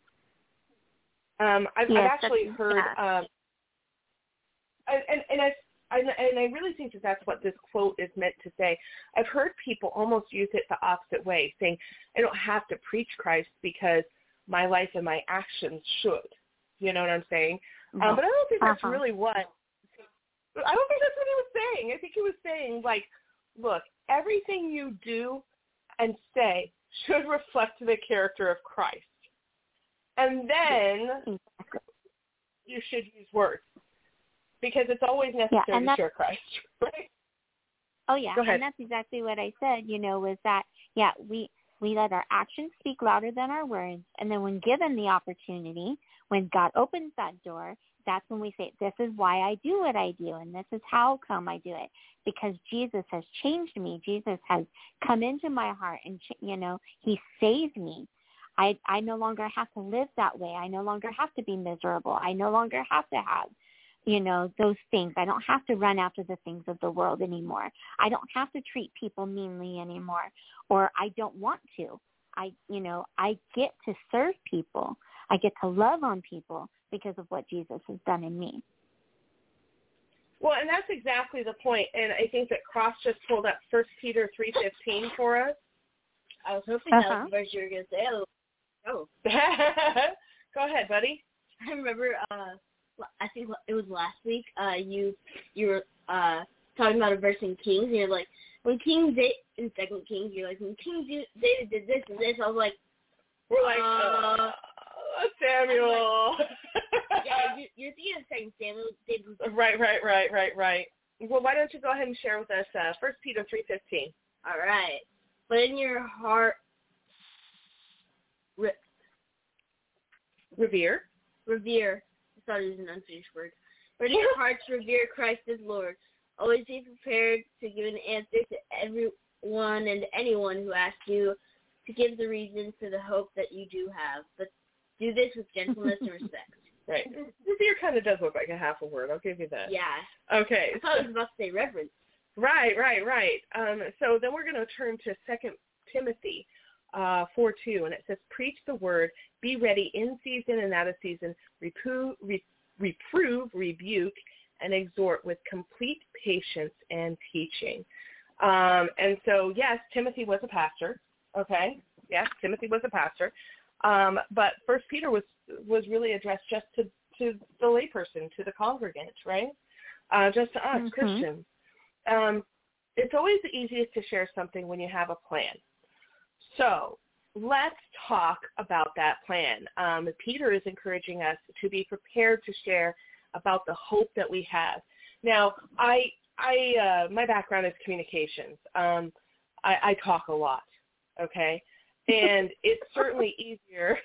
Speaker 2: Um, I've,
Speaker 3: yes,
Speaker 2: I've actually heard,
Speaker 3: yeah.
Speaker 2: um, and, and, I, and I really think that that's what this quote is meant to say. I've heard people almost use it the opposite way, saying, I don't have to preach Christ because my life and my actions should. You know what I'm saying? Mm-hmm. Um, but I don't think that's uh-huh. really what, I don't think that's what he was saying. I think he was saying, like, look, everything you do and say should reflect the character of Christ. And then you should use words because it's always necessary
Speaker 3: yeah,
Speaker 2: to share Christ, right?
Speaker 3: Oh, yeah,
Speaker 2: Go ahead.
Speaker 3: And that's exactly what I said, you know, was that, yeah, we, we let our actions speak louder than our words, and then when given the opportunity, when God opens that door, that's when we say, this is why I do what I do, and this is how come I do it, because Jesus has changed me. Jesus has come into my heart, and, you know, he saved me. I, I no longer have to live that way. I no longer have to be miserable. I no longer have to have, you know, those things. I don't have to run after the things of the world anymore. I don't have to treat people meanly anymore, or I don't want to. I, you know, I get to serve people. I get to love on people because of what Jesus has done in me.
Speaker 2: Well, and that's exactly the point. And I think that Cross just pulled up First Peter three fifteen for us.
Speaker 4: I was hoping uh-huh. that was the verse you were going to say. Oh.
Speaker 2: Go ahead, buddy.
Speaker 4: I remember, uh, I think it was last week, uh, you you were uh, talking about a verse in Kings, and you're like, when King David, in Second Kings, you're like, when King David did this and this, I was like,
Speaker 2: we're like, uh, uh Samuel.
Speaker 4: Like, yeah, you, you're thinking of Second Samuel. David.
Speaker 2: Right, right, right, right, right. Well, why don't you go ahead and share with us uh, First Peter three fifteen.
Speaker 4: All right. But in your heart, Re-
Speaker 2: revere.
Speaker 4: Revere. I thought it was an unfinished word. But in your hearts, revere Christ as Lord. Always be prepared to give an answer to everyone and anyone who asks you to give the reason for the hope that you do have. But do this with gentleness and respect.
Speaker 2: Right. Revere kind of does look like a half a word. I'll give you that.
Speaker 4: Yeah.
Speaker 2: Okay.
Speaker 4: I thought it was about to say reverence.
Speaker 2: Right, right, right. Um, so then we're going to turn to Second Timothy. Uh, four two, and it says, preach the word, be ready in season and out of season, reprove, re- reprove, rebuke, and exhort with complete patience and teaching. Um, and so, yes, Timothy was a pastor, okay? Yes, Timothy was a pastor. Um, but First Peter was was really addressed just to, to the layperson, to the congregant, right? Uh, just to us, mm-hmm. Christians. Um, it's always the easiest to share something when you have a plan. So let's talk about that plan. Um, Peter is encouraging us to be prepared to share about the hope that we have. Now, I, I, uh, my background is communications. Um, I, I talk a lot, okay, and it's certainly easier.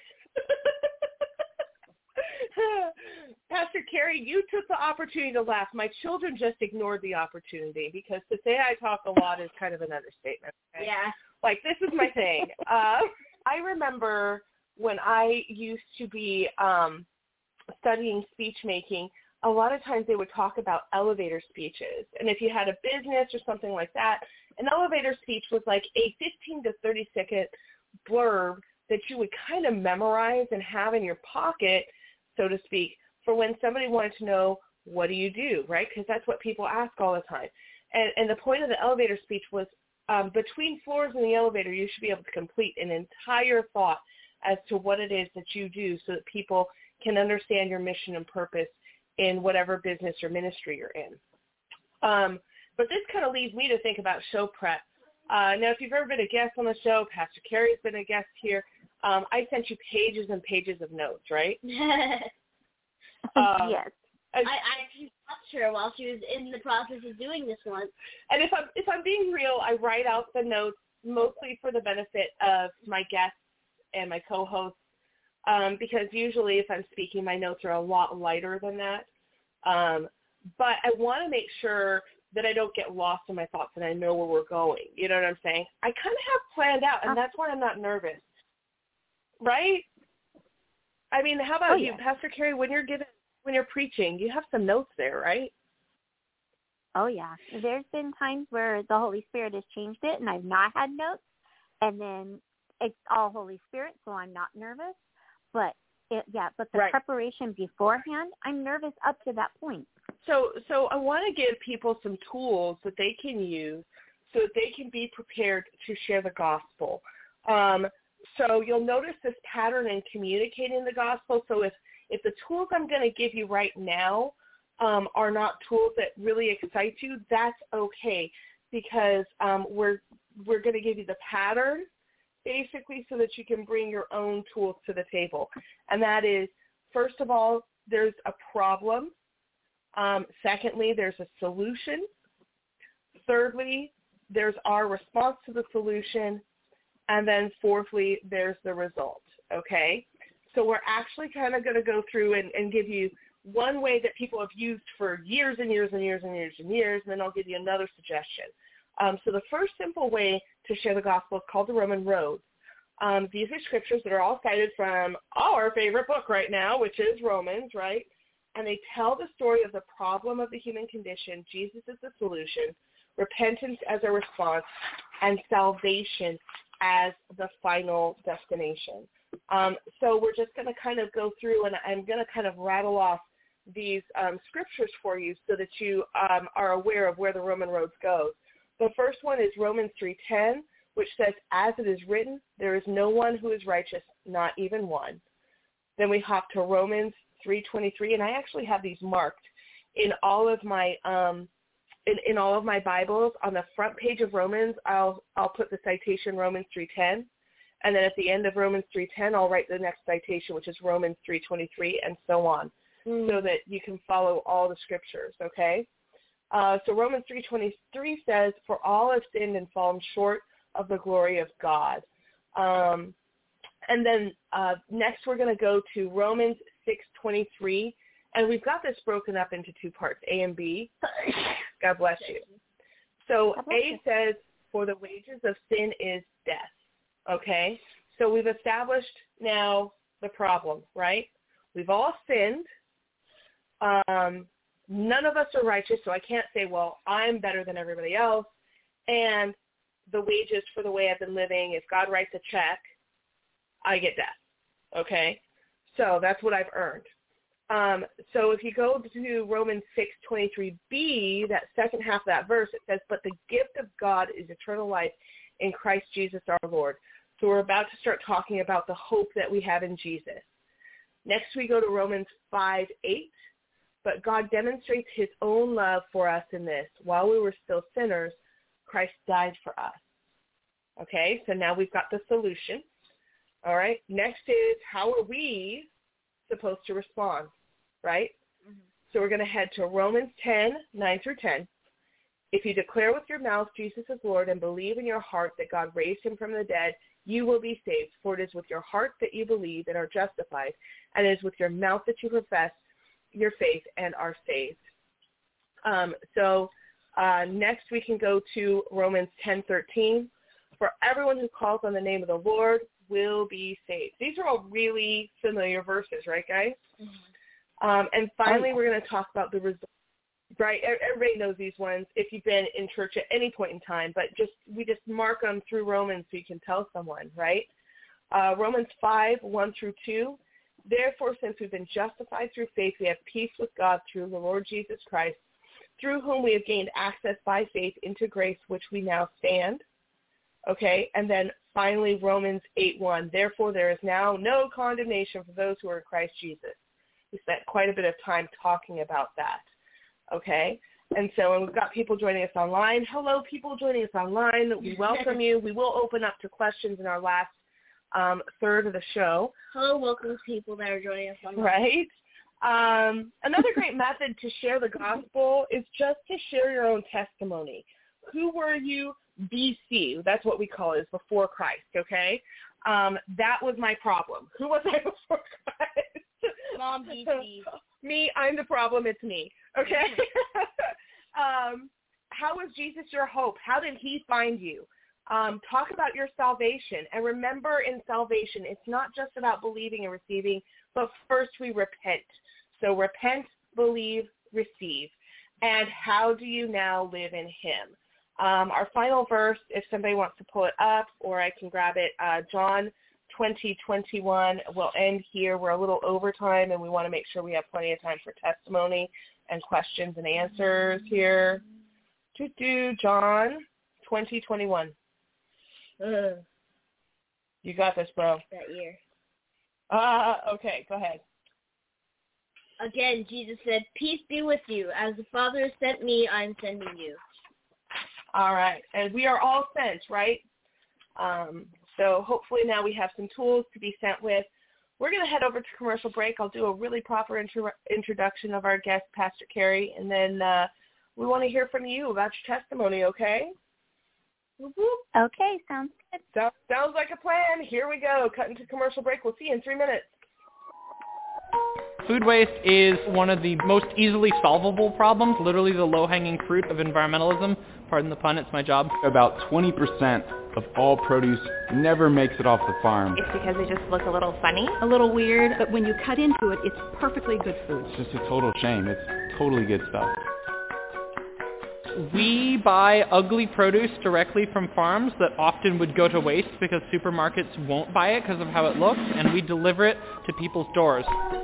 Speaker 2: Pastor Carrie, you took the opportunity to laugh. My children just ignored the opportunity because to say I talk a lot is kind of an understatement. Okay?
Speaker 4: Yeah.
Speaker 2: Like, this is my thing. Uh, I remember when I used to be um, studying speech making, a lot of times they would talk about elevator speeches. And if you had a business or something like that, an elevator speech was like a fifteen to thirty second blurb that you would kind of memorize and have in your pocket so to speak, for when somebody wanted to know, what do you do, right? Because that's what people ask all the time. And, and the point of the elevator speech was um, between floors in the elevator, you should be able to complete an entire thought as to what it is that you do so that people can understand your mission and purpose in whatever business or ministry you're in. Um, but this kind of leads me to think about show prep. Uh, now, if you've ever been a guest on the show, Pastor Carrie's been a guest here. Um, I sent you pages and pages of notes, right?
Speaker 3: um, yes.
Speaker 4: I, I actually watched her while she was in the process of doing this one.
Speaker 2: And if I'm if I'm being real, I write out the notes mostly for the benefit of my guests and my co-hosts, um, because usually if I'm speaking, my notes are a lot lighter than that. Um, but I want to make sure that I don't get lost in my thoughts and I know where we're going. You know what I'm saying? I kind of have planned out, and that's why I'm not nervous. Right? I mean, how about oh, you, yeah. Pastor Carrie, when you're giving, when you're preaching, you have some notes there, right?
Speaker 3: Oh, yeah. There's been times where the Holy Spirit has changed it and I've not had notes, and then it's all Holy Spirit, so I'm not nervous. But, it, yeah, but the right. preparation beforehand, I'm nervous up to that point.
Speaker 2: So, so I want to give people some tools that they can use so that they can be prepared to share the gospel. Um, so you'll notice this pattern in communicating the gospel. So if, if the tools I'm going to give you right now um, are not tools that really excite you, that's okay, because um, we're we're going to give you the pattern basically so that you can bring your own tools to the table. And that is, first of all, there's a problem. Um, secondly, there's a solution. Thirdly, there's our response to the solution. And then fourthly, there's the result, okay? So we're actually kind of going to go through and, and give you one way that people have used for years and years and years and years and years, and then I'll give you another suggestion. Um, so the first simple way to share the gospel is called the Roman Road. Um, these are scriptures that are all cited from our favorite book right now, which is Romans, right? And they tell the story of the problem of the human condition. Jesus is the solution, repentance as a response, and salvation as the final destination. Um, so we're just going to kind of go through, and I'm going to kind of rattle off these um, scriptures for you so that you um, are aware of where the Roman road goes. The first one is Romans three ten, which says, as it is written, there is no one who is righteous, not even one. Then we hop to Romans three twenty-three, and I actually have these marked in all of my um, in, in all of my Bibles. On the front page of Romans, I'll I'll put the citation Romans three ten, and then at the end of Romans three ten, I'll write the next citation, which is Romans three twenty-three, and so on, mm. so that you can follow all the scriptures. Okay, uh, so Romans three twenty-three says, "For all have sinned and fallen short of the glory of God." Um, and then uh, next, we're going to go to Romans six twenty-three, and we've got this broken up into two parts, A and B. God bless you. So A says, for the wages of sin is death, okay? So we've established now the problem, right? We've all sinned. Um, none of us are righteous, so I can't say, well, I'm better than everybody else. And the wages for the way I've been living, if God writes a check, I get death, okay? So that's what I've earned. Um, so if you go to Romans six twenty-three b, that second half of that verse, it says, but the gift of God is eternal life in Christ Jesus our Lord. So we're about to start talking about the hope that we have in Jesus. Next we go to Romans five eight, but God demonstrates his own love for us in this. While we were still sinners, Christ died for us. Okay, so now we've got the solution. All right, next is how are we supposed to respond, right? Mm-hmm. So we're going to head to Romans ten, nine through ten. If you declare with your mouth Jesus is Lord and believe in your heart that God raised him from the dead, you will be saved. For it is with your heart that you believe and are justified, and it is with your mouth that you profess your faith and are saved. Um, so uh, next we can go to Romans ten thirteen. For everyone who calls on the name of the Lord will be saved. These are all really familiar verses, right, guys? Mm-hmm. Um, and finally, we're going to talk about the results. Right, everybody knows these ones if you've been in church at any point in time, but just we just mark them through Romans so you can tell someone, right? Uh, Romans five, one through two. Therefore, since we've been justified through faith, we have peace with God through the Lord Jesus Christ, through whom we have gained access by faith into grace, which we now stand. Okay, and then finally Romans eight one. Therefore, there is now no condemnation for those who are in Christ Jesus. We spent quite a bit of time talking about that. Okay, and so and we've got people joining us online. Hello, people joining us online. We welcome you. We will open up to questions in our last um, third of the show.
Speaker 4: Hello, welcome people that are joining us online.
Speaker 2: Right. Um, another great method to share the gospel is just to share your own testimony. Who were you B C? That's what we call it, is before Christ, okay? Um, that was my problem. Who was I before Christ?
Speaker 4: Mom B C.
Speaker 2: Me, I'm the problem, it's me, okay? um, how was Jesus your hope? How did he find you? Um, talk about your salvation. And remember, in salvation, it's not just about believing and receiving, but first we repent. So repent, believe, receive. And how do you now live in him? Um, our final verse, if somebody wants to pull it up, or I can grab it, uh, John twenty twenty-one. We'll end here. We're a little over time, and we want to make sure we have plenty of time for testimony and questions and answers here. To do John twenty twenty-one.
Speaker 4: Uh,
Speaker 2: you got this, bro.
Speaker 4: That year.
Speaker 2: Uh, okay, go ahead.
Speaker 4: Again, Jesus said, peace be with you. As the Father has sent me, I am sending you.
Speaker 2: All right. And we are all sent, right? Um, so hopefully now we have some tools to be sent with. We're going to head over to commercial break. I'll do a really proper intro- introduction of our guest, Pastor Carey, and then uh, we want to hear from you about your testimony, okay?
Speaker 3: Okay, sounds good.
Speaker 2: So, sounds like a plan. Here we go. Cutting to commercial break. We'll see you in three minutes.
Speaker 6: Food waste is one of the most easily solvable problems, literally the low-hanging fruit of environmentalism. Pardon the pun, it's my job.
Speaker 7: About twenty percent of all produce never makes it off the farm.
Speaker 11: It's because they just look a little funny.
Speaker 9: A little weird, but when you cut into it, it's perfectly good food.
Speaker 7: It's just a total shame. It's totally good stuff.
Speaker 6: We buy ugly produce directly from farms that often would go to waste because supermarkets won't buy it because of how it looks, and we deliver it to people's doors.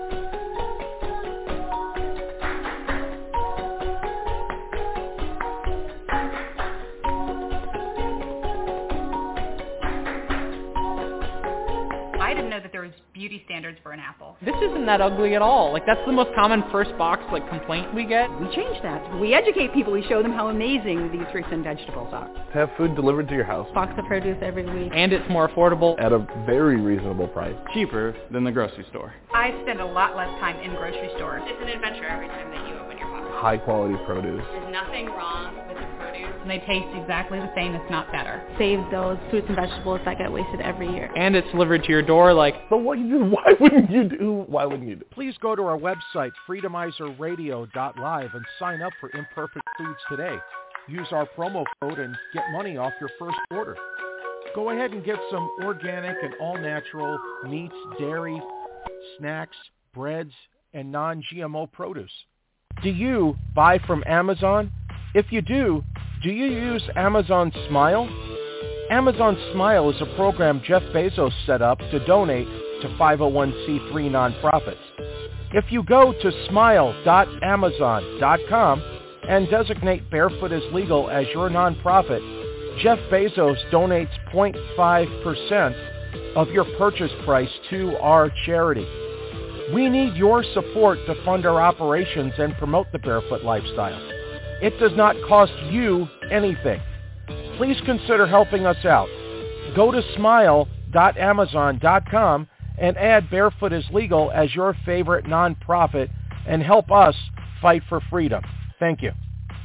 Speaker 8: I didn't know that there was beauty standards for an apple.
Speaker 6: This isn't that ugly at all. Like, that's the most common first box, like, complaint we get.
Speaker 9: We change that. We educate people. We show them how amazing these fruits and vegetables are.
Speaker 10: To have food delivered to your house.
Speaker 1: Box of produce every week.
Speaker 6: And it's more affordable.
Speaker 10: At a very reasonable price.
Speaker 7: Cheaper than the grocery store.
Speaker 8: I spend a lot less time in grocery stores.
Speaker 11: It's an adventure every time that you open your box.
Speaker 10: High quality produce.
Speaker 11: There's nothing wrong with the produce.
Speaker 8: And they taste exactly the same, if not better.
Speaker 1: Save those fruits and vegetables that get wasted every year.
Speaker 6: And it's delivered to your door like...
Speaker 10: But what, why wouldn't you do? Why wouldn't you do?
Speaker 12: Please go to our website, freedomizer radio dot live, and sign up for Imperfect Foods today. Use our promo code and get money off your first order. Go ahead and get some organic and all-natural meats, dairy, snacks, breads, and non-G M O produce. Do you buy from Amazon? If you do, do you use Amazon Smile? Amazon Smile is a program Jeff Bezos set up to donate to five oh one c three nonprofits. If you go to smile dot amazon dot com and designate Barefoot is Legal as your nonprofit, Jeff Bezos donates zero point five percent of your purchase price to our charity. We need your support to fund our operations and promote the barefoot lifestyle. It does not cost you anything. Please consider helping us out. Go to smile dot amazon dot com and add Barefoot is Legal as your favorite nonprofit and help us fight for freedom. Thank you.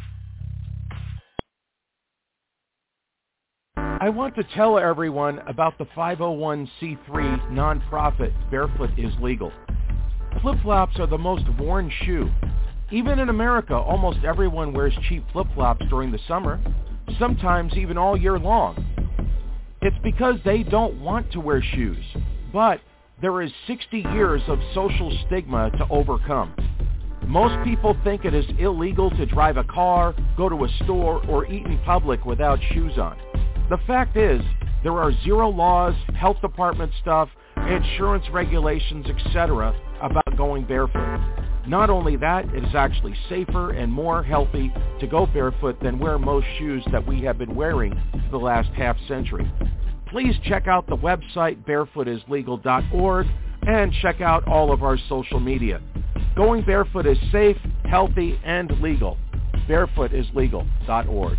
Speaker 12: I want to tell everyone about the five oh one c three nonprofit Barefoot is Legal. Flip-flops are the most worn shoe. Even in America, almost everyone wears cheap flip-flops during the summer, sometimes even all year long. It's because they don't want to wear shoes, but there is sixty years of social stigma to overcome. Most people think it is illegal to drive a car, go to a store, or eat in public without shoes on. The fact is, there are zero laws, health department stuff, insurance regulations, et cetera about going barefoot. Not only that, it is actually safer and more healthy to go barefoot than wear most shoes that we have been wearing for the last half century. Please check out the website barefoot is legal dot org and check out all of our social media. Going barefoot is safe, healthy, and legal. barefoot is legal dot org.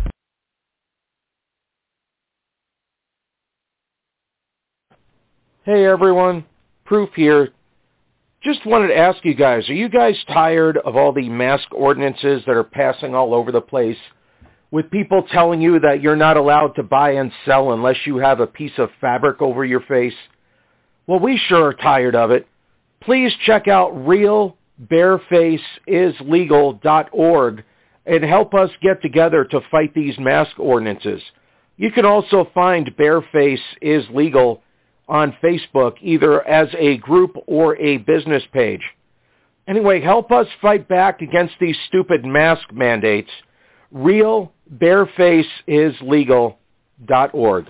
Speaker 12: Hey everyone, Proof here. Just wanted to ask you guys, are you guys tired of all the mask ordinances that are passing all over the place, with people telling you that you're not allowed to buy and sell unless you have a piece of fabric over your face? Well, we sure are tired of it. Please check out real bareface is legal dot org and help us get together to fight these mask ordinances. You can also find Bareface is Legal on Facebook, either as a group or a business page. Anyway, help us fight back against these stupid mask mandates. real bareface is legal dot org.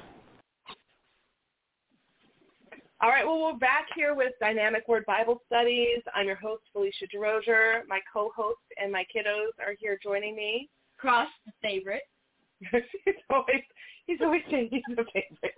Speaker 2: All right, well, we're back here with Dynamic Word Bible Studies. I'm your host, Felicia DeRozier. My co-host and my kiddos are here joining me.
Speaker 4: Cross, the favorite.
Speaker 2: he's always he's always saying he's the favorite.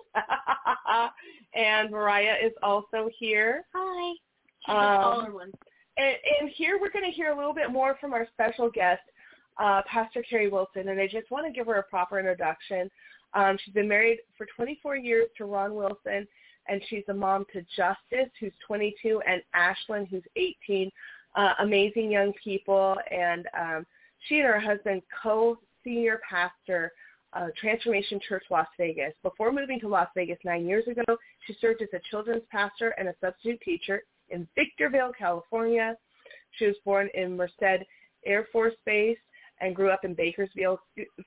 Speaker 2: And Mariah is also here.
Speaker 3: Hi.
Speaker 4: She's
Speaker 2: um,
Speaker 4: the taller one.
Speaker 2: And, and here we're going to hear a little bit more from our special guest, uh, Pastor Carrie Wilson, and I just want to give her a proper introduction. Um, she's been married for twenty-four years to Ron Wilson, and she's a mom to Justice, who's twenty-two, and Ashlyn, who's eighteen. Uh, amazing young people, and um, she and her husband co-senior pastor uh, Transformation Church Las Vegas. Before moving to Las Vegas nine years ago, she served as a children's pastor and a substitute teacher in Victorville, California. She was born in Merced Air Force Base and grew up in Bakersfield,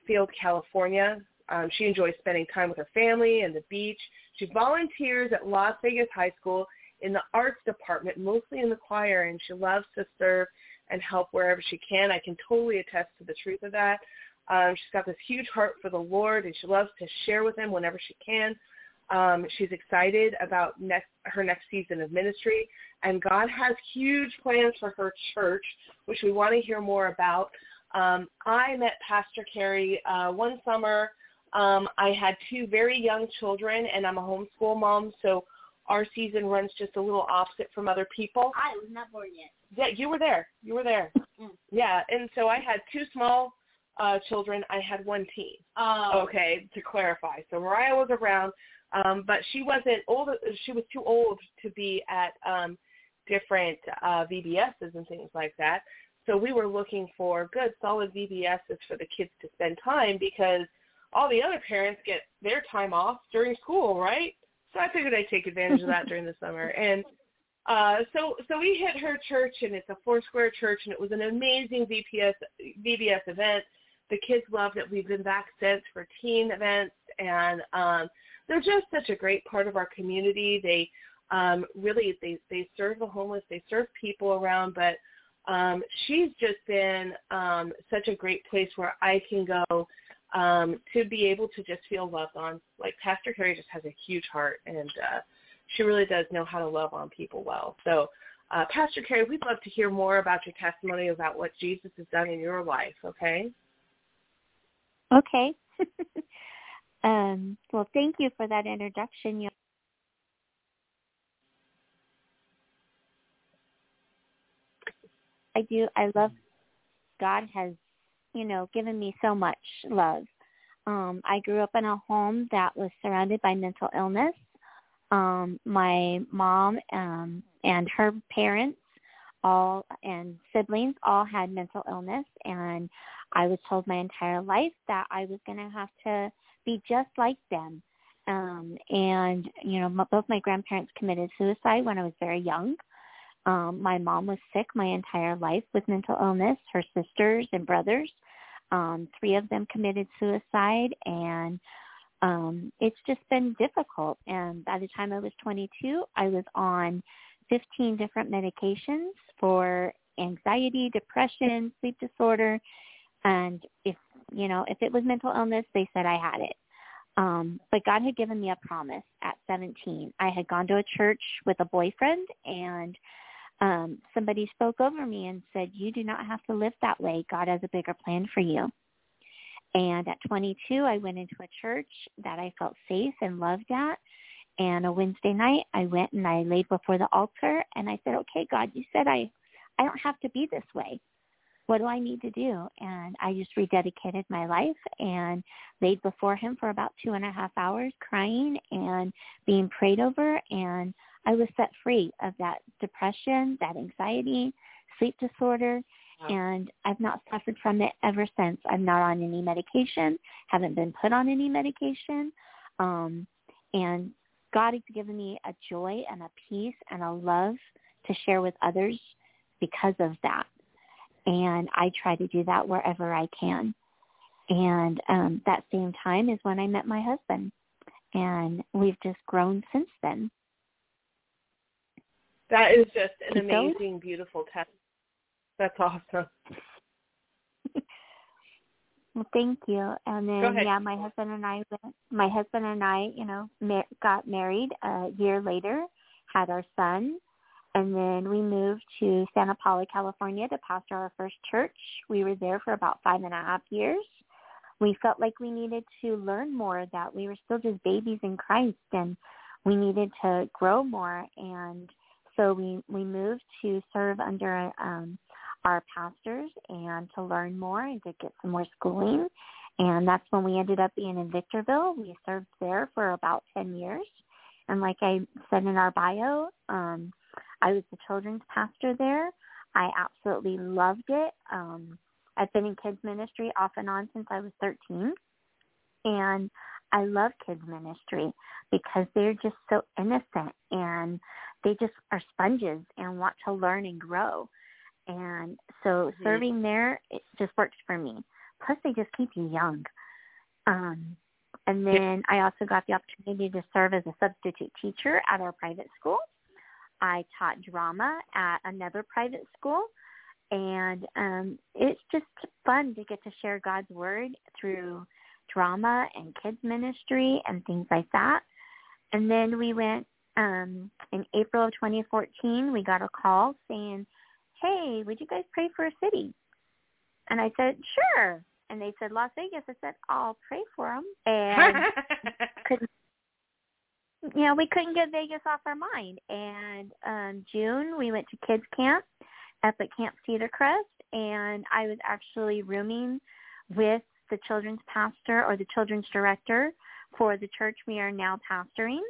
Speaker 2: California. Um, she enjoys spending time with her family and the beach. She volunteers at Las Vegas High School in the arts department, mostly in the choir, and she loves to serve and help wherever she can. I can totally attest to the truth of that. Um, she's got this huge heart for the Lord, and she loves to share with him whenever she can. Um, she's excited about next, her next season of ministry, and God has huge plans for her church, which we want to hear more about. Um, I met Pastor Carrie uh, one summer. Um, I had two very young children, and I'm a homeschool mom, so our season runs just a little opposite from other people.
Speaker 4: I was not born yet.
Speaker 2: Yeah, you were there. You were there.
Speaker 4: Mm.
Speaker 2: Yeah, and so I had two small uh, children. I had one teen.
Speaker 4: Oh.
Speaker 2: Okay, to clarify. So Mariah was around, um, but she wasn't old. She was too old to be at um, different uh, V B S's and things like that. So we were looking for good, solid V B S's for the kids to spend time, because all the other parents get their time off during school, right? So I figured I'd take advantage of that during the summer. And uh, so so we hit her church, and it's a four-square church, and it was an amazing V P S, V B S event. The kids loved it. We've been back since for teen events, and um, they're just such a great part of our community. They um, really, they, they serve the homeless. They serve people around, but um, she's just been um, such a great place where I can go Um, to be able to just feel loved on. Like, Pastor Carrie just has a huge heart, and uh, she really does know how to love on people well. So, uh, Pastor Carrie, we'd love to hear more about your testimony about what Jesus has done in your life, okay?
Speaker 3: Okay. um, well, thank you for that introduction. You I do. I love God has you know, given me so much love. Um, I grew up in a home that was surrounded by mental illness. Um, my mom um, and her parents all and siblings all had mental illness, and I was told my entire life that I was going to have to be just like them. Um, and, you know, m- both my grandparents committed suicide when I was very young. Um, my mom was sick my entire life with mental illness, her sisters and brothers. Um, three of them committed suicide, and um, it's just been difficult. And by the time I was twenty-two, I was on fifteen different medications for anxiety, depression, sleep disorder. And if, you know, if it was mental illness, they said I had it. Um, but God had given me a promise at seventeen. I had gone to a church with a boyfriend, and um, somebody spoke over me and said, you do not have to live that way. God has a bigger plan for you. And at twenty-two, I went into a church that I felt safe and loved at. And a Wednesday night, I went and I laid before the altar, and I said, okay, God, you said I, I don't have to be this way. What do I need to do? And I just rededicated my life and laid before him for about two and a half hours crying and being prayed over. And I was set free of that depression, that anxiety, sleep disorder. Wow. And I've not suffered from it ever since. I'm not on any medication, haven't been put on any medication. Um, and God has given me a joy and a peace and a love to share with others because of that. And I try to do that wherever I can. And um, that same time is when I met my husband. And we've just grown since then.
Speaker 2: That is just an amazing, beautiful test. That's awesome.
Speaker 3: Well, thank you. And then, yeah, my husband and I, my husband and I, you know, ma- got married a year later, had our son. And then we moved to Santa Paula, California to pastor our first church. We were there for about five and a half years. We felt like we needed to learn more, that we were still just babies in Christ, and we needed to grow more. And so we, we moved to serve under um, our pastors and to learn more and to get some more schooling. And that's when we ended up being in Victorville. We served there for about ten years. And like I said in our bio, um, I was the children's pastor there. I absolutely loved it. Um, I've been in kids ministry off and on since I was thirteen. And I love kids ministry because they're just so innocent and they just are sponges and want to learn and grow. And so mm-hmm. serving there, it just works for me. Plus, they just keep you young. Um, and then I also got the opportunity to serve as a substitute teacher at our private school. I taught drama at another private school, and um, it's just fun to get to share God's word through drama and kids ministry and things like that. And then we went um, in April of twenty fourteen, we got a call saying, hey, would you guys pray for a city? And I said, sure. And they said, Las Vegas. I said, I'll pray for them. And couldn't, you know, we couldn't get Vegas off our mind. And um, June, we went to kids camp up at Camp Cedar Crest, and I was actually rooming with the children's pastor or the children's director for the church we are now pastoring.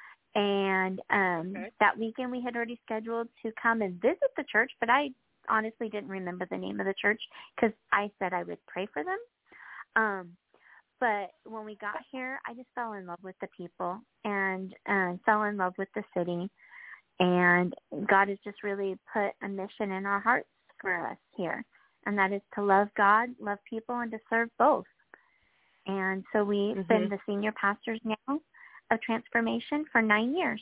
Speaker 3: And um, okay. that weekend we had already scheduled to come and visit the church, but I honestly didn't remember the name of the church because I said I would pray for them. Um, but when we got here, I just fell in love with the people and uh, fell in love with the city. And God has just really put a mission in our hearts for us here, and that is to love God, love people, and to serve both. And so we've mm-hmm. been the senior pastors now of Transformation for nine years.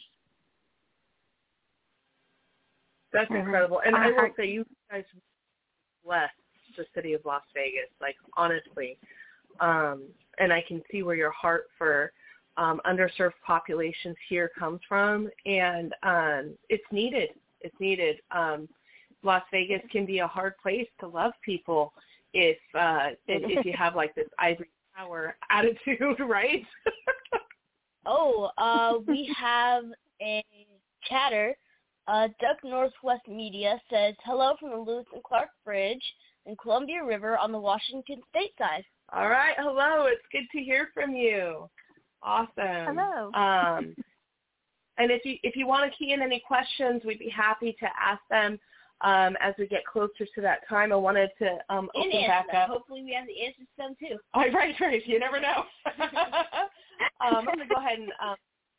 Speaker 2: That's uh, incredible. And I will say you guys blessed the city of Las Vegas, like honestly. Um, and I can see where your heart for um, underserved populations here comes from. And um, it's needed. It's needed. Um, Las Vegas can be a hard place to love people if uh, if you have like this ivory tower attitude, right?
Speaker 4: Oh, uh, we have a chatter. Uh, Duck Northwest Media says, hello from the Lewis and Clark Bridge and Columbia River on the Washington State side.
Speaker 2: All right. Hello. It's good to hear from you. Awesome.
Speaker 3: Hello.
Speaker 2: Um, and if you if you want to key in any questions, we'd be happy to ask them um, as we get closer to that time. I wanted to um, open back
Speaker 4: them.
Speaker 2: up.
Speaker 4: Hopefully we have the answers to them, too.
Speaker 2: Oh, right, right. You never know. um, I'm going to go ahead and, um,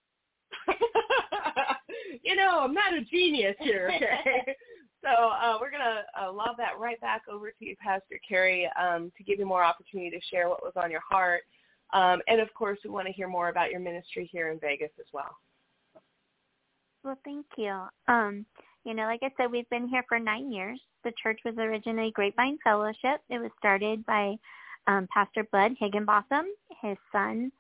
Speaker 2: you know, I'm not a genius here, okay? So uh, we're going to uh, lob that right back over to you, Pastor Carrie, um, to give you more opportunity to share what was on your heart. Um, and, of course, we want to hear more about your ministry here in Vegas as well.
Speaker 3: Well, thank you. Um, you know, like I said, we've been here for nine years. The church was originally Grapevine Fellowship. It was started by um, Pastor Bud Higginbotham. His son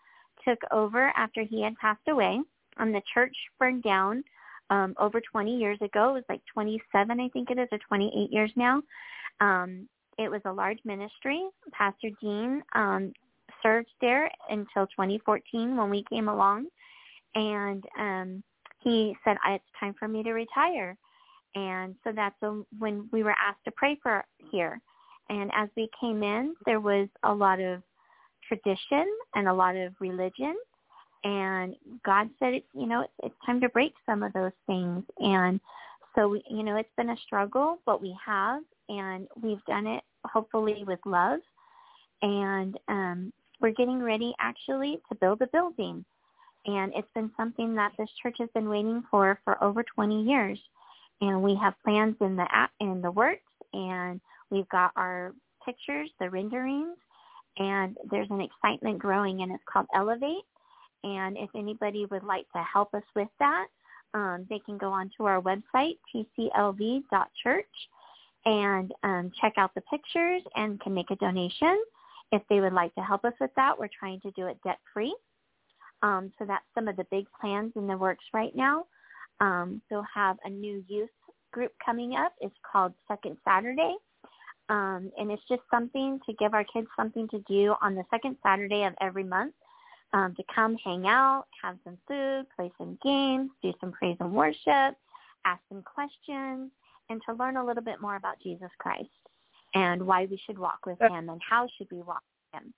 Speaker 3: took over after he had passed away. Um, the church burned down um, over twenty years ago. It was like twenty-seven, I think it is, or twenty-eight years now. Um, it was a large ministry. Pastor Dean um, served there until twenty fourteen when we came along. And um, he said, it's time for me to retire. And so that's a, when we were asked to pray for here. And as we came in, there was a lot of tradition and a lot of religion. And God said, it, you know, it's, it's time to break some of those things. And so, we, you know, it's been a struggle, but we have, and we've done it hopefully with love. And um, we're getting ready actually to build a building. And it's been something that this church has been waiting for for over twenty years. And we have plans in the in the works, and we've got our pictures, the renderings, and there's an excitement growing, and it's called Elevate. And if anybody would like to help us with that, um, they can go onto our website, t c l v dot church, and um, check out the pictures and can make a donation. If they would like to help us with that, we're trying to do it debt-free. Um, so that's some of the big plans in the works right now. Um, we'll have a new youth group coming up. It's called Second Saturday. Um, and it's just something to give our kids something to do on the second Saturday of every month, um, to come hang out, have some food, play some games, do some praise and worship, ask some questions, and to learn a little bit more about Jesus Christ and why we should walk with him and how should we walk with him.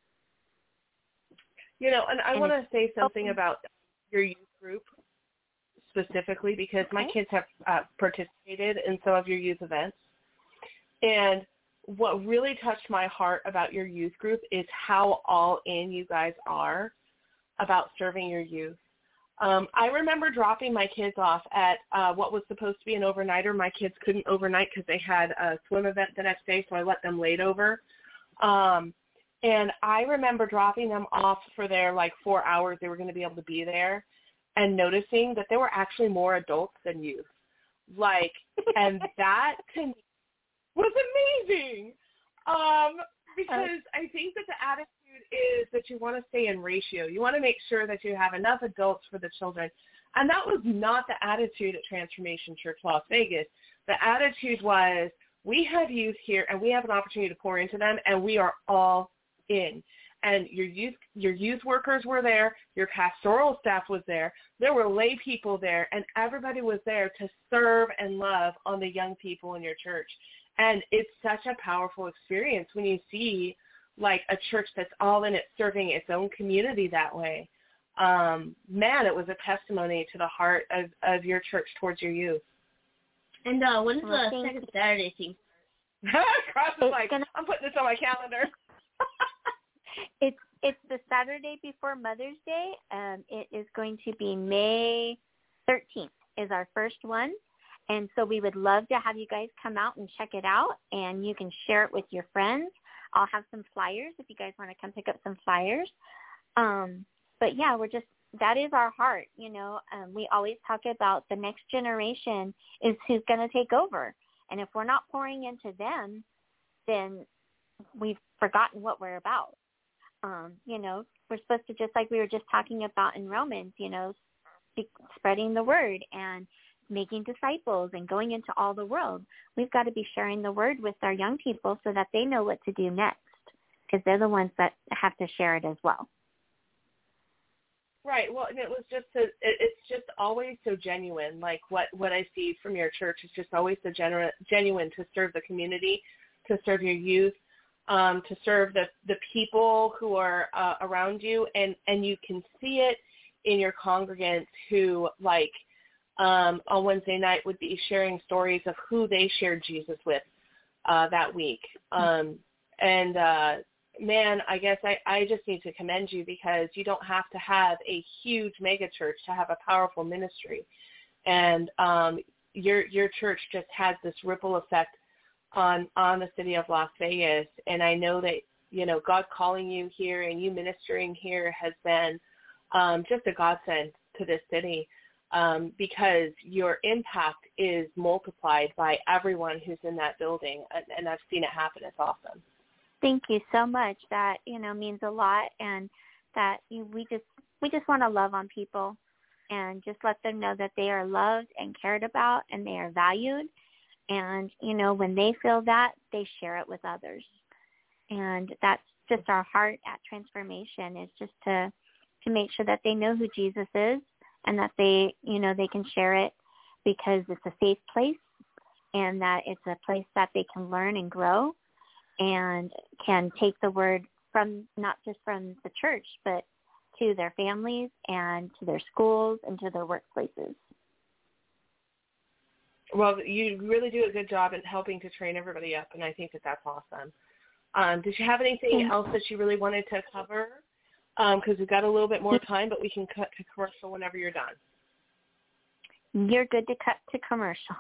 Speaker 2: You know, and I
Speaker 3: and
Speaker 2: want to say something about your youth group specifically, because
Speaker 3: okay.
Speaker 2: my kids have uh, participated in some of your youth events. And what really touched my heart about your youth group is how all in you guys are about serving your youth. Um, I remember dropping my kids off at uh, what was supposed to be an overnighter. My kids couldn't overnight because they had a swim event the next day, so I let them late over. Um, and I remember dropping them off for their, like, four hours they were going to be able to be there, and noticing that there were actually more adults than youth. Like, and that to me was amazing, um, because I think that the attitude is that you want to stay in ratio. You want to make sure that you have enough adults for the children. And that was not the attitude at Transformation Church Las Vegas. The attitude was, we have youth here, and we have an opportunity to pour into them, and we are all in. And your youth your youth workers were there, your pastoral staff was there, there were lay people there, and everybody was there to serve and love on the young people in your church. And it's such a powerful experience when you see, like, a church that's all in it serving its own community that way. Um, man, it was a testimony to the heart of, of your church towards your youth.
Speaker 4: And uh, when is the second Saturday thing?
Speaker 2: Cross is like, gonna... I'm putting this on my calendar.
Speaker 3: It's it's the Saturday before Mother's Day. Um, it is going to be May thirteenth is our first one. And so we would love to have you guys come out and check it out, and you can share it with your friends. I'll have some flyers if you guys want to come pick up some flyers. Um, but, yeah, we're just – that is our heart, you know. Um, we always talk about the next generation is who's going to take over. And if we're not pouring into them, then we've forgotten what we're about. Um, you know, we're supposed to, just like we were just talking about in Romans, you know, speak, spreading the word and making disciples and going into all the world. We've got to be sharing the word with our young people so that they know what to do next, because they're the ones that have to share it as well.
Speaker 2: Right. Well, and it was just, a, it, it's just always so genuine. Like what, what I see from your church is just always so genu- genuine to serve the community, to serve your youth, um, to serve the, the people who are uh, around you. And, and you can see it in your congregants who, like, um, on Wednesday night would be sharing stories of who they shared Jesus with uh, that week. Um, and, uh, man, I guess I, I just need to commend you, because you don't have to have a huge mega church to have a powerful ministry. And um, your your church just has this ripple effect on, on the city of Las Vegas. And I know that, you know, God calling you here and you ministering here has been um, just a godsend to this city, um, because your impact is multiplied by everyone who's in that building. And, and I've seen it happen. It's awesome.
Speaker 3: Thank you so much. That, you know, means a lot. And that you, we just we just want to love on people and just let them know that they are loved and cared about and they are valued. And, you know, when they feel that, they share it with others. And that's just our heart at Transformation, is just to to make sure that they know who Jesus is and that they, you know, they can share it because it's a safe place and that it's a place that they can learn and grow and can take the word from, not just from the church, but to their families and to their schools and to their workplaces.
Speaker 2: Well, you really do a good job at helping to train everybody up, and I think that that's awesome. Um, did you have anything else that you really wanted to cover? Because um, we've got a little bit more time, but we can cut to commercial whenever you're done.
Speaker 3: You're good to cut to commercial.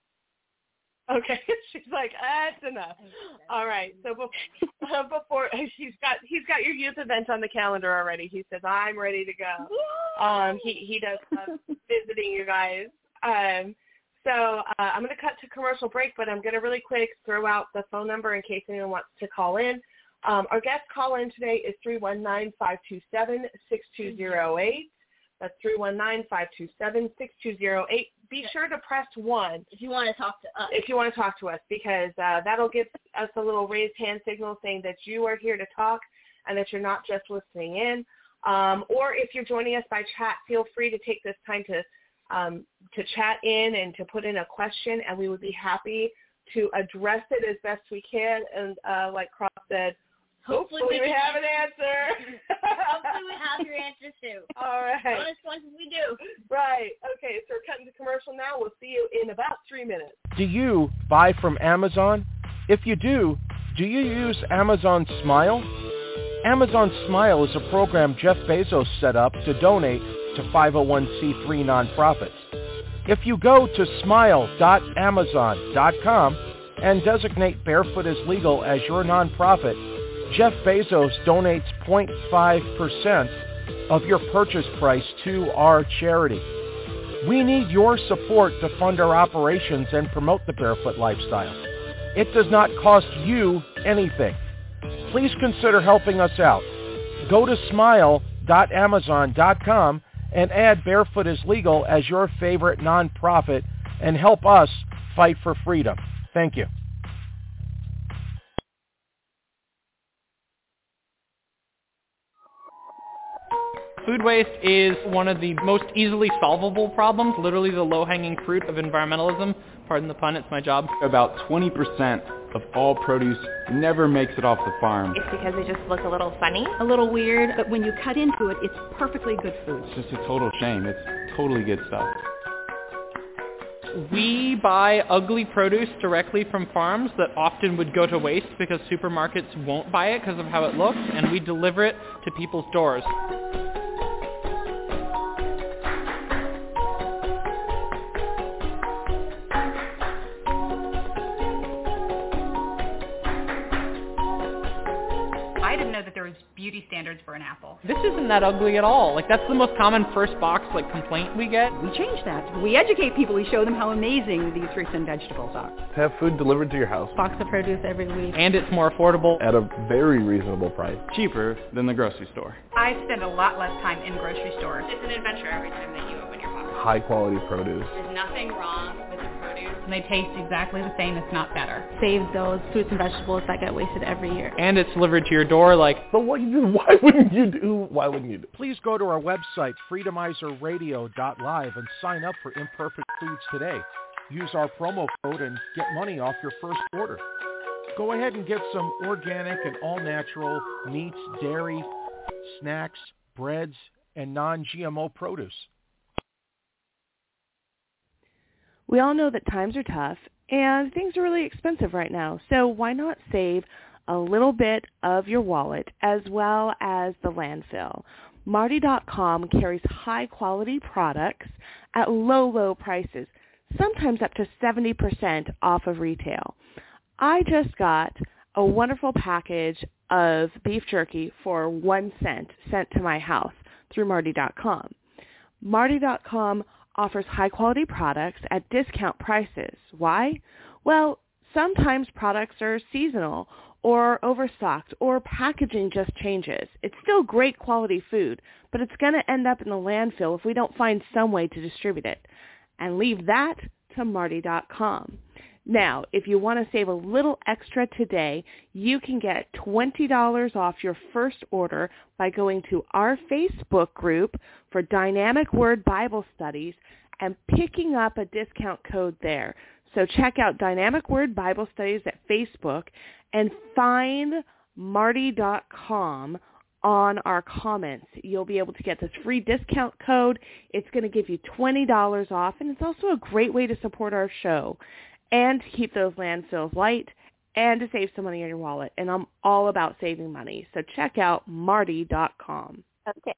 Speaker 2: Okay, she's like, that's enough. All right, so before, uh, before she's got, he's got your youth event on the calendar already. He says, I'm ready to go. Um, he he does love visiting you guys. Um, so uh, I'm going to cut to commercial break, but I'm going to really quick throw out the phone number in case anyone wants to call in. Um, our guest call in today is three one nine, five two seven, six two zero eight. That's three one nine, five two seven, six two zero eight. Be sure to press one
Speaker 4: if you want to talk to us.
Speaker 2: If you want to talk to us, because uh, that'll give us a little raised hand signal saying that you are here to talk and that you're not just listening in. Um, or if you're joining us by chat, feel free to take this time to um, to chat in and to put in a question, and we would be happy to address it as best we can. And uh, like Cross said, Hopefully, Hopefully we, we have an answer.
Speaker 4: Hopefully we have your answer too.
Speaker 2: All right.
Speaker 4: Bonus points we do.
Speaker 2: Right. Okay, so we're cutting to commercial now. We'll see you in about three minutes.
Speaker 12: Do you buy from Amazon? If you do, do you use Amazon Smile? Amazon Smile is a program Jeff Bezos set up to donate to five oh one c three nonprofits. If you go to smile dot amazon dot com and designate Barefoot as Legal as your nonprofit, Jeff Bezos donates zero point five percent of your purchase price to our charity. We need your support to fund our operations and promote the barefoot lifestyle. It does not cost you anything. Please consider helping us out. Go to smile dot amazon dot com and add Barefoot is Legal as your favorite nonprofit and help us fight for freedom. Thank you.
Speaker 6: Food waste is one of the most easily solvable problems, literally the low-hanging fruit of environmentalism. Pardon the pun, it's my job.
Speaker 7: About twenty percent of all produce never makes it off the farm.
Speaker 11: It's because they just look a little funny.
Speaker 9: A little weird, but when you cut into it, it's perfectly good food.
Speaker 7: It's just a total shame. It's totally good stuff.
Speaker 6: We buy ugly produce directly from farms that often would go to waste because supermarkets won't buy it because of how it looks, and we deliver it to people's doors.
Speaker 8: Beauty standards for an apple.
Speaker 6: This isn't that ugly at all. Like, that's the most common first box, like, complaint we get.
Speaker 9: We change that. We educate people. We show them how amazing these fruits and vegetables are.
Speaker 10: To have food delivered to your house.
Speaker 1: Box of produce every week.
Speaker 6: And it's more affordable.
Speaker 10: At a very reasonable price.
Speaker 7: Cheaper than the grocery store.
Speaker 8: I spend a lot less time in grocery stores.
Speaker 11: It's an adventure every time that you open your box.
Speaker 10: High quality produce.
Speaker 11: There's nothing wrong with the produce.
Speaker 8: And they taste exactly the same, if not better.
Speaker 1: Save those fruits and vegetables that get wasted every year.
Speaker 6: And it's delivered to your door, like...
Speaker 10: But what, why wouldn't you do? Why wouldn't you do?
Speaker 12: Please go to our website, freedomizer radio dot live, and sign up for Imperfect Foods today. Use our promo code and get money off your first order. Go ahead and get some organic and all-natural meats, dairy, snacks, breads, and non-G M O produce.
Speaker 5: We all know that times are tough and things are really expensive right now, so why not save a little bit of your wallet as well as the landfill? Marty dot com carries high-quality products at low, low prices, sometimes up to seventy percent off of retail. I just got a wonderful package of beef jerky for one cent sent to my house through Marty dot com. Marty dot com offers high-quality products at discount prices. Why? Well, sometimes products are seasonal, or overstocked or packaging just changes. It's still great quality food, but it's going to end up in the landfill if we don't find some way to distribute it. And leave that to Marty dot com. Now, if you want to save a little extra today, you can get twenty dollars off your first order by going to our Facebook group for Dynamic Word Bible Studies and picking up a discount code there. So check out Dynamic Word Bible Studies at Facebook and find Marty dot com on our comments. You'll be able to get this free discount code. It's going to give you twenty dollars off, and it's also a great way to support our show and to keep those landfills light and to save some money in your wallet. And I'm all about saving money. So check out Marty dot com.
Speaker 3: Okay.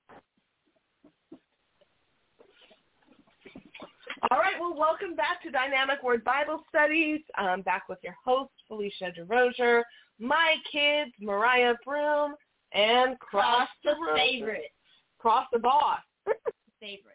Speaker 2: All right, well, welcome back to Dynamic Word Bible Studies. I'm back with your host, Felicia DeRozier, my kids, Mariah Broom, and Cross,
Speaker 4: Cross the
Speaker 2: Road.
Speaker 4: favorite.
Speaker 2: Cross the boss.
Speaker 4: Favorite.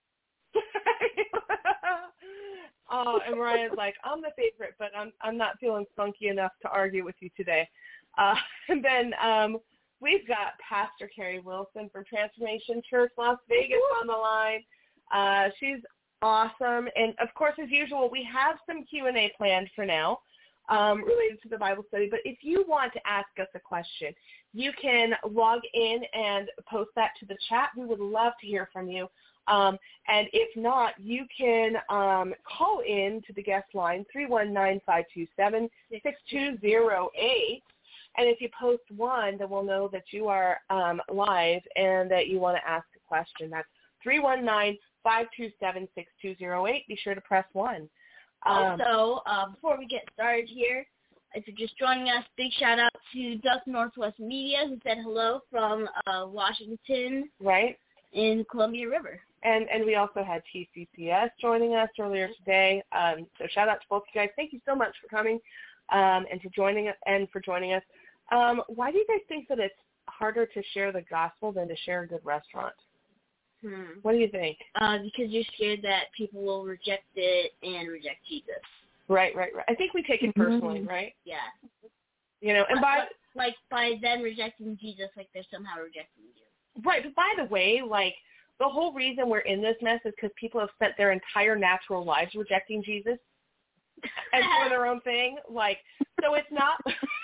Speaker 2: Oh, and Mariah's like, I'm the favorite, but I'm I'm not feeling funky enough to argue with you today. Uh, and then um, we've got Pastor Carrie Wilson from Transformation Church Las Vegas on the line. Uh, she's awesome. And, of course, as usual, we have some Q and A planned for now um, related to the Bible study. But if you want to ask us a question, you can log in and post that to the chat. We would love to hear from you. Um, and if not, you can um, call in to the guest line, three one nine, five two seven, six two zero eight. And if you post one, then we'll know that you are um, live and that you want to ask a question. That's three one nine, five two seven, six two zero eight. Be sure to press one. Um,
Speaker 4: Also, uh, before we get started here, if you're just joining us, big shout out to Duck Northwest Media, who said hello from uh, Washington,
Speaker 2: right,
Speaker 4: in Columbia River.
Speaker 2: And and we also had T C C S joining us earlier today. Um, so shout out to both you guys. Thank you so much for coming um, and to joining us and for joining us. Um, why do you guys think that it's harder to share the gospel than to share a good restaurant?
Speaker 4: Hmm.
Speaker 2: What do you think?
Speaker 4: Uh, because you're scared that people will reject it and reject Jesus.
Speaker 2: Right, right, right. I think we take it personally,
Speaker 4: Mm-hmm.
Speaker 2: right?
Speaker 4: Yeah.
Speaker 2: You know, and by
Speaker 4: like by them rejecting Jesus, like they're somehow rejecting you.
Speaker 2: Right, but by the way, like the whole reason we're in this mess is because people have spent their entire natural lives rejecting Jesus and doing their own thing. Like, so it's not.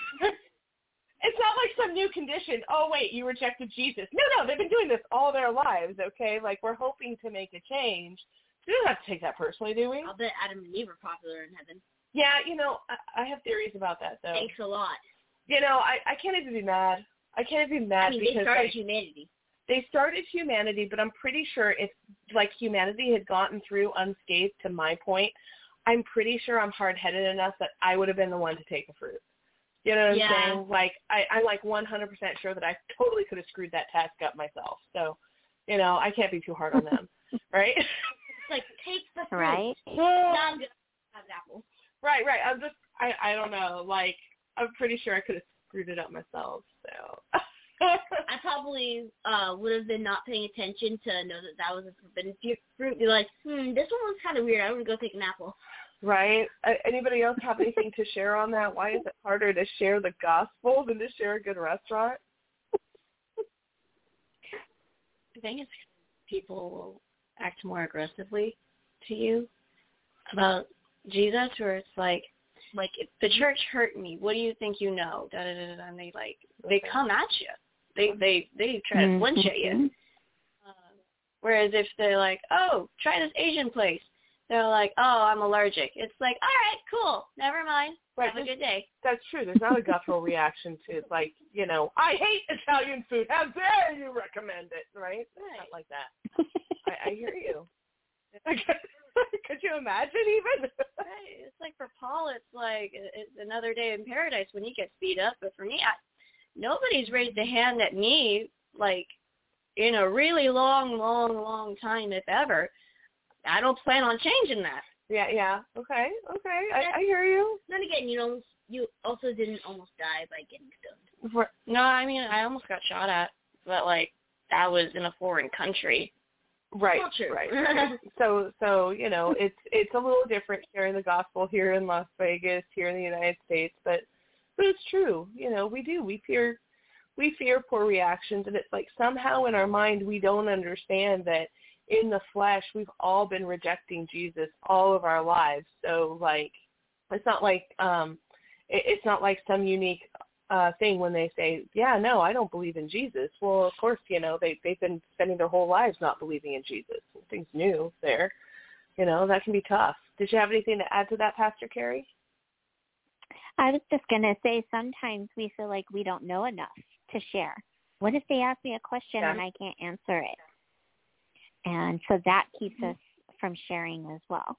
Speaker 2: It's not like some new condition. Oh, wait, you rejected Jesus. No, no, they've been doing this all their lives, okay? Like, we're hoping to make a change. We don't have to take that personally, do we?
Speaker 4: I'll bet Adam and Eve are popular in heaven.
Speaker 2: Yeah, you know, I, I have theories about that, though.
Speaker 4: Thanks a lot.
Speaker 2: You know, I, I can't even be mad. I can't even be mad
Speaker 4: I mean,
Speaker 2: because
Speaker 4: they started
Speaker 2: like,
Speaker 4: humanity.
Speaker 2: They started humanity, but I'm pretty sure if, like, humanity had gotten through unscathed to my point, I'm pretty sure I'm hard-headed enough that I would have been the one to take the fruit. You know what
Speaker 4: yeah.
Speaker 2: I'm saying? Like, I, I'm like one hundred percent sure that I totally could have screwed that task up myself. So, you know, I can't be too hard on them, right?
Speaker 4: It's like, take the fruit.
Speaker 3: Right.
Speaker 4: Now I'm going to have apple.
Speaker 2: Right, right. I'm just, I, I don't know. Like, I'm pretty sure I could have screwed it up myself. So.
Speaker 4: I probably uh, would have been not paying attention to know that that was a forbidden fruit. Be like, hmm, this one was kind of weird. I'm going to go take an apple.
Speaker 2: Right. Uh, anybody else have anything to share on that? Why is it harder to share the gospel than to share a good restaurant?
Speaker 13: I think it's people will act more aggressively to you about Jesus, where it's like, like if the church hurt me, what do you think you know? Da, da, da, da, and they like they come at you. They they they try to flinch at you. Uh, whereas if they're like, oh, try this Asian place, they're like, oh, I'm allergic. It's like, all right, cool, never mind.
Speaker 2: Right.
Speaker 13: Have a good day.
Speaker 2: That's true. There's not a guttural reaction to like, you know, I hate Italian food. How dare you recommend it? Right?
Speaker 13: Right.
Speaker 2: Not like that. I, I hear you. Could you imagine even?
Speaker 13: Right. It's like for Paul, it's like it's another day in paradise when he gets beat up. But for me, I, nobody's raised a hand at me like in a really long, long, long time, if ever. I don't plan on changing that.
Speaker 2: Yeah, yeah. Okay, okay. I, I hear you.
Speaker 4: Then again, you know, you also didn't almost die by getting stoned.
Speaker 13: No, I mean, I almost got shot at, but like that was in a foreign country.
Speaker 2: Right,
Speaker 4: Well, true.
Speaker 2: right. right. so, so you know, it's it's a little different sharing the gospel here in Las Vegas, here in the United States, but But it's true. You know, we do. We fear we fear poor reactions, and it's like somehow in our mind we don't understand that in the flesh we've all been rejecting Jesus all of our lives. So like it's not like um it, it's not like some unique uh thing when they say, yeah, no, I don't believe in Jesus. Well, of course, you know, they they've been spending their whole lives not believing in Jesus. Nothing's new there. You know, that can be tough. Did you have anything to add to that, Pastor Carrie?
Speaker 3: I was just going to say sometimes we feel like we don't know enough to share. What if they ask me a question yeah. and I can't answer it? And so that keeps mm-hmm. us from sharing as well.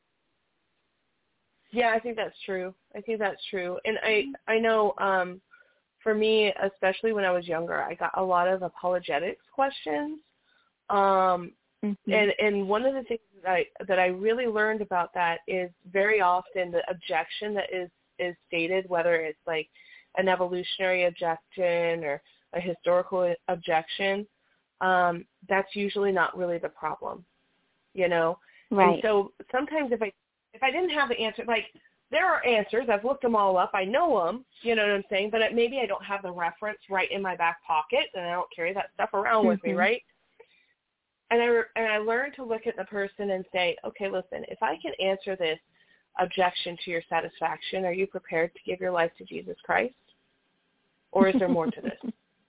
Speaker 2: Yeah, I think that's true. I think that's true. And I, I know um, for me, especially when I was younger, I got a lot of apologetics questions. Um, mm-hmm. and, and one of the things that I, that I really learned about that is very often the objection that is is stated, whether it's like an evolutionary objection or a historical objection, um, that's usually not really the problem, you know?
Speaker 3: Right.
Speaker 2: And so sometimes if I, if I didn't have the answer, like there are answers, I've looked them all up, I know them, you know what I'm saying? But it, maybe I don't have the reference right in my back pocket and I don't carry that stuff around mm-hmm. with me, right? And I, and I learned to look at the person and say, okay, listen, if I can answer this objection to your satisfaction, are you prepared to give your life to Jesus Christ? Or is there more to this?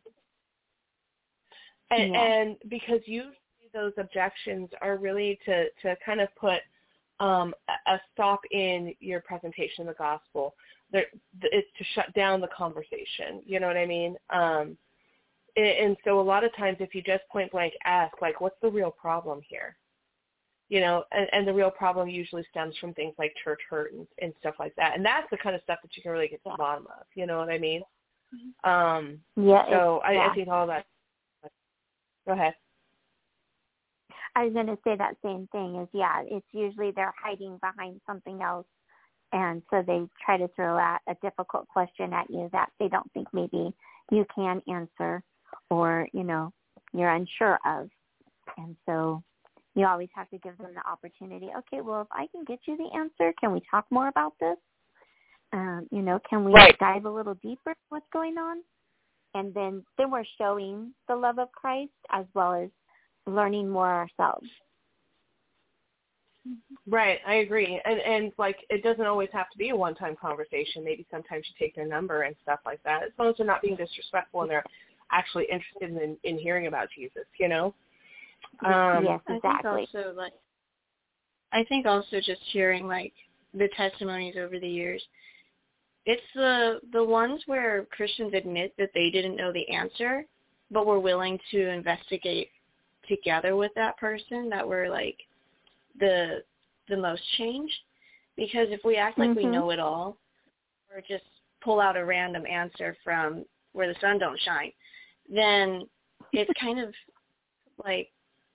Speaker 2: And, yeah. and because usually those objections are really to, to kind of put um, a stop in your presentation of the gospel. They're, it's to shut down the conversation. You know what I mean? Um, and, and so a lot of times if you just point blank ask, like, what's the real problem here? You know, and, and the real problem usually stems from things like church hurt and, and stuff like that. And that's the kind of stuff that you can really get to the bottom of. You know what I mean? Um,
Speaker 3: yeah.
Speaker 2: So I,
Speaker 3: yeah.
Speaker 2: I think all that. Go ahead.
Speaker 3: I was going to say that same thing is, yeah, it's usually they're hiding behind something else. And so they try to throw out a difficult question at you that they don't think maybe you can answer or, you know, you're unsure of. And so you always have to give them the opportunity. Okay, well, if I can get you the answer, can we talk more about this? Um, you know, can we
Speaker 2: right.
Speaker 3: dive a little deeper into what's going on? And then, then we're showing the love of Christ as well as learning more ourselves.
Speaker 2: Right, I agree. And, and like, it doesn't always have to be a one-time conversation. Maybe sometimes you take their number and stuff like that, as long as they're not being disrespectful and they're actually interested in, in hearing about Jesus, you know? Um,
Speaker 3: yes, exactly.
Speaker 13: I think also, like, I think also just hearing like the testimonies over the years, it's the the ones where Christians admit that they didn't know the answer, but were willing to investigate together with that person that were like the the most changed. Because if we act like mm-hmm. we know it all, or just pull out a random answer from where the sun don't shine, then it's kind of like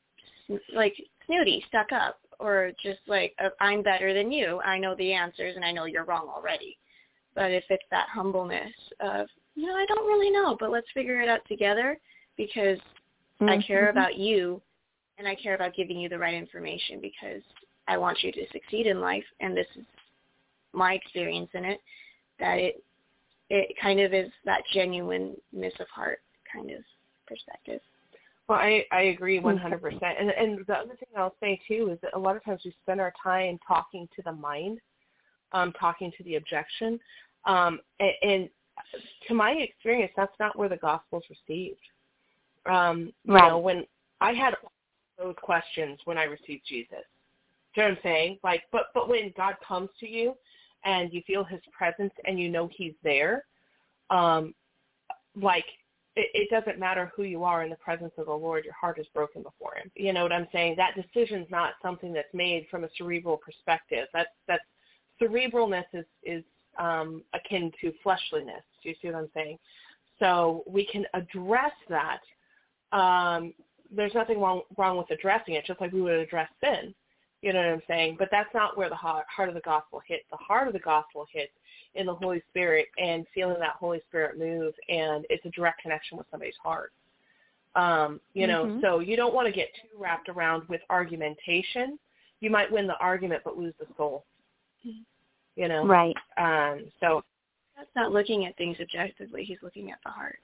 Speaker 13: like snooty, stuck up, or just like, I'm better than you. I know the answers and I know you're wrong already. But if it's that humbleness of, you know, I don't really know, but let's figure it out together because mm-hmm. I care about you and I care about giving you the right information because I want you to succeed in life, and this is my experience in it, that it it kind of is that genuineness of heart kind of perspective.
Speaker 2: Well, I, I agree one hundred percent. And, and the other thing I'll say, too, is that a lot of times we spend our time talking to the mind, um, talking to the objection. Um, and, and to my experience, that's not where the gospel's received. Um, you
Speaker 3: right.
Speaker 2: know, when I had those questions when I received Jesus. Do you know what I'm saying? Like, but, but when God comes to you and you feel his presence and you know he's there, um, like, it doesn't matter who you are in the presence of the Lord, your heart is broken before him. You know what I'm saying? That decision's not something that's made from a cerebral perspective. That's, that's cerebralness is, is um, akin to fleshliness. Do you see what I'm saying? So we can address that. Um, there's nothing wrong, wrong with addressing it, just like we would address sin. You know what I'm saying? But that's not where the heart, heart of the gospel hits. The heart of the gospel hits in the Holy Spirit and feeling that Holy Spirit move, and it's a direct connection with somebody's heart. Um, you know, mm-hmm. so you don't want to get too wrapped around with argumentation. You might win the argument but lose the soul. You know?
Speaker 3: Right.
Speaker 2: Um, so
Speaker 13: God's not looking at things objectively. He's looking at the heart.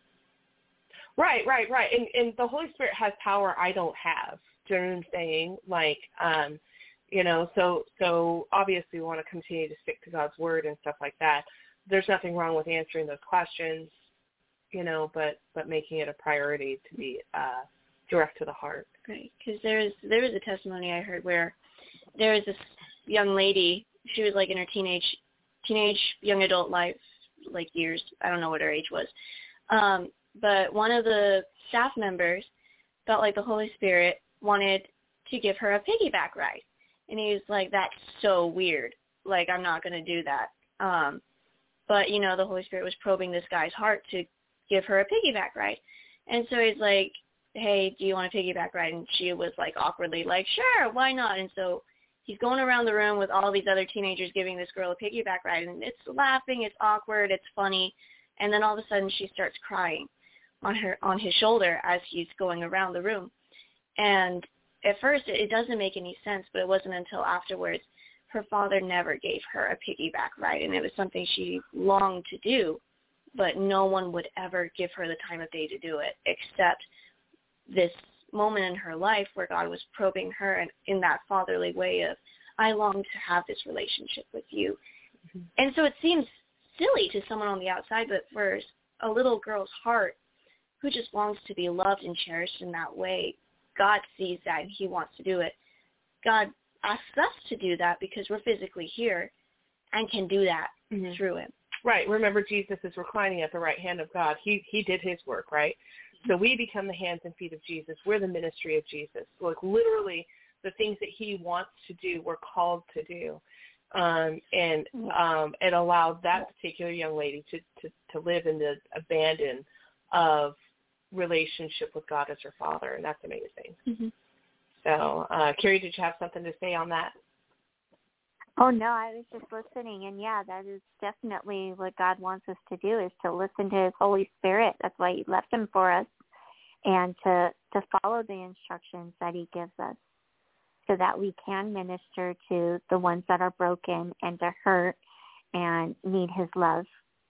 Speaker 2: Right, right, right. And and the Holy Spirit has power I don't have. Do you know what I'm saying? Like, um, you know, so so obviously we want to continue to stick to God's word and stuff like that. There's nothing wrong with answering those questions, you know, but, but making it a priority to be uh, direct to the heart.
Speaker 13: Right, because there is there is a testimony I heard where there is this young lady. She was like in her teenage, teenage young adult life, like years. I don't know what her age was, um, but one of the staff members felt like the Holy Spirit wanted to give her a piggyback ride, and he was like, "That's so weird. Like, I'm not going to do that." Um, but you know, the Holy Spirit was probing this guy's heart to give her a piggyback ride, and so he's like, "Hey, do you want a piggyback ride?" And she was like awkwardly like, "Sure, why not?" And so he's going around the room with all these other teenagers giving this girl a piggyback ride, and it's laughing, it's awkward, it's funny, and then all of a sudden she starts crying on her on his shoulder as he's going around the room. And at first it doesn't make any sense, but it wasn't until afterwards her father never gave her a piggyback ride, and it was something she longed to do, but no one would ever give her the time of day to do it except this moment in her life where God was probing her in, in that fatherly way of, I long to have this relationship with you. Mm-hmm. And so it seems silly to someone on the outside, but for a little girl's heart who just longs to be loved and cherished in that way, God sees that and he wants to do it. God asks us to do that because we're physically here and can do that mm-hmm. through him.
Speaker 2: Right. Remember, Jesus is reclining at the right hand of God. He he did his work, right? So we become the hands and feet of Jesus. We're the ministry of Jesus. Like literally the things that he wants to do, we're called to do. Um, and um, it allowed that particular young lady to, to, to live in the abandon of relationship with God as her father, and that's amazing. Mm-hmm. So, uh, Carrie, did you have something to say on that?
Speaker 3: Oh, no, I was just listening, and yeah, that is definitely what God wants us to do, is to listen to his Holy Spirit. That's why he left him for us, and to, to follow the instructions that he gives us so that we can minister to the ones that are broken and are hurt and need his love.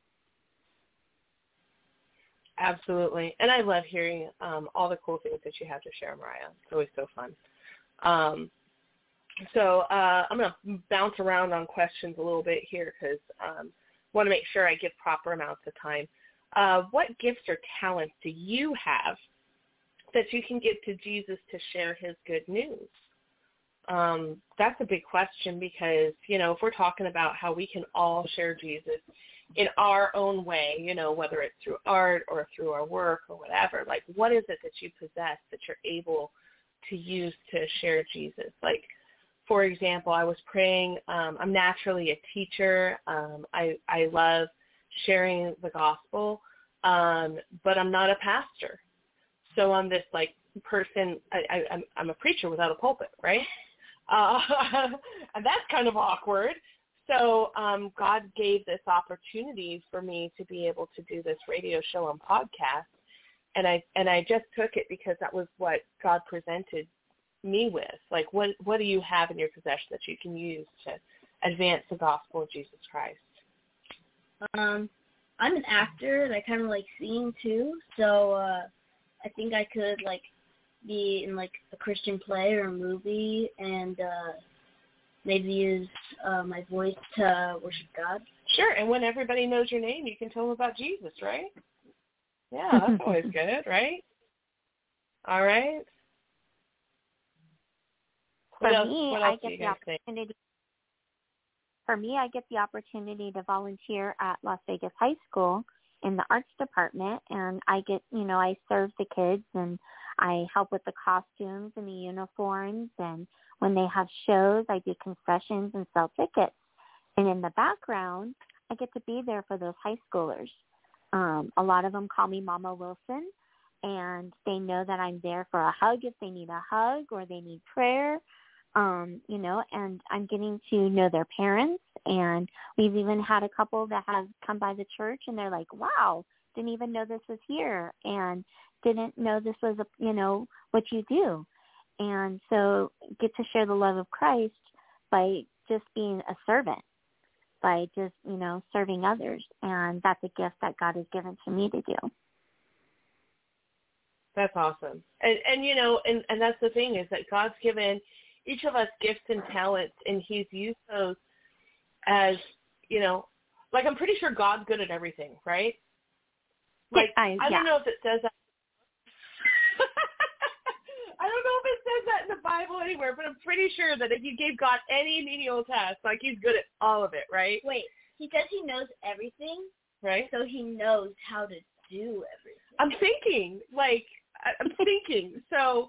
Speaker 2: Absolutely. And I love hearing um, all the cool things that you have to share, Mariah. It's always so fun. Um, so uh, I'm going to bounce around on questions a little bit here because I um, want to make sure I give proper amounts of time. Uh, what gifts or talents do you have that you can give to Jesus to share his good news? Um, that's a big question because, you know, if we're talking about how we can all share Jesus in our own way, you know, whether it's through art or through our work or whatever, like what is it that you possess that you're able to use to share Jesus? Like, for example, I was praying, um, I'm naturally a teacher. Um, I, I love sharing the gospel, um, but I'm not a pastor. So I'm this like person, I, I, I'm, I'm a preacher without a pulpit, right? Uh, and that's kind of awkward. So um, God gave this opportunity for me to be able to do this radio show and podcast, and I and I just took it because that was what God presented me with. Like, what what do you have in your possession that you can use to advance the gospel of Jesus Christ?
Speaker 4: Um, I'm an actor, and I kind of like singing too. So uh, I think I could like be in like a Christian play or a movie, and uh, maybe use uh, my voice to worship God.
Speaker 2: Sure, and when everybody knows your name, you can tell them about Jesus, right? Yeah, that's always good, right? All right.
Speaker 3: For
Speaker 2: what else,
Speaker 3: me,
Speaker 2: what
Speaker 3: I
Speaker 2: else
Speaker 3: get
Speaker 2: do you
Speaker 3: the
Speaker 2: guys think?
Speaker 3: opportunity. For me, I get the opportunity to volunteer at Las Vegas High School in the arts department, and I get, you know, I serve the kids, and I help with the costumes and the uniforms, and when they have shows, I do concessions and sell tickets. And in the background, I get to be there for those high schoolers. Um, a lot of them call me Mama Wilson, and they know that I'm there for a hug if they need a hug or they need prayer, um, you know, and I'm getting to know their parents. And we've even had a couple that have come by the church, and they're like, wow, didn't even know this was here, and didn't know this was, a, you know, what you do. And so get to share the love of Christ by just being a servant. by just, you know, serving others. And that's a gift that God has given to me to do.
Speaker 2: That's awesome. And, and you know, and, and that's the thing is that God's given each of us gifts and talents, and he's used those as, you know, like I'm pretty sure God's good at everything, right? Like,
Speaker 3: I,
Speaker 2: I
Speaker 3: yeah.
Speaker 2: don't know if it says that. I don't know if it says that in the Bible anywhere, but I'm pretty sure that if you gave God any menial task, like he's good at all of it, right?
Speaker 4: Wait, he says he knows everything,
Speaker 2: right?
Speaker 4: So he knows how to do everything.
Speaker 2: I'm thinking, like, I'm thinking, so,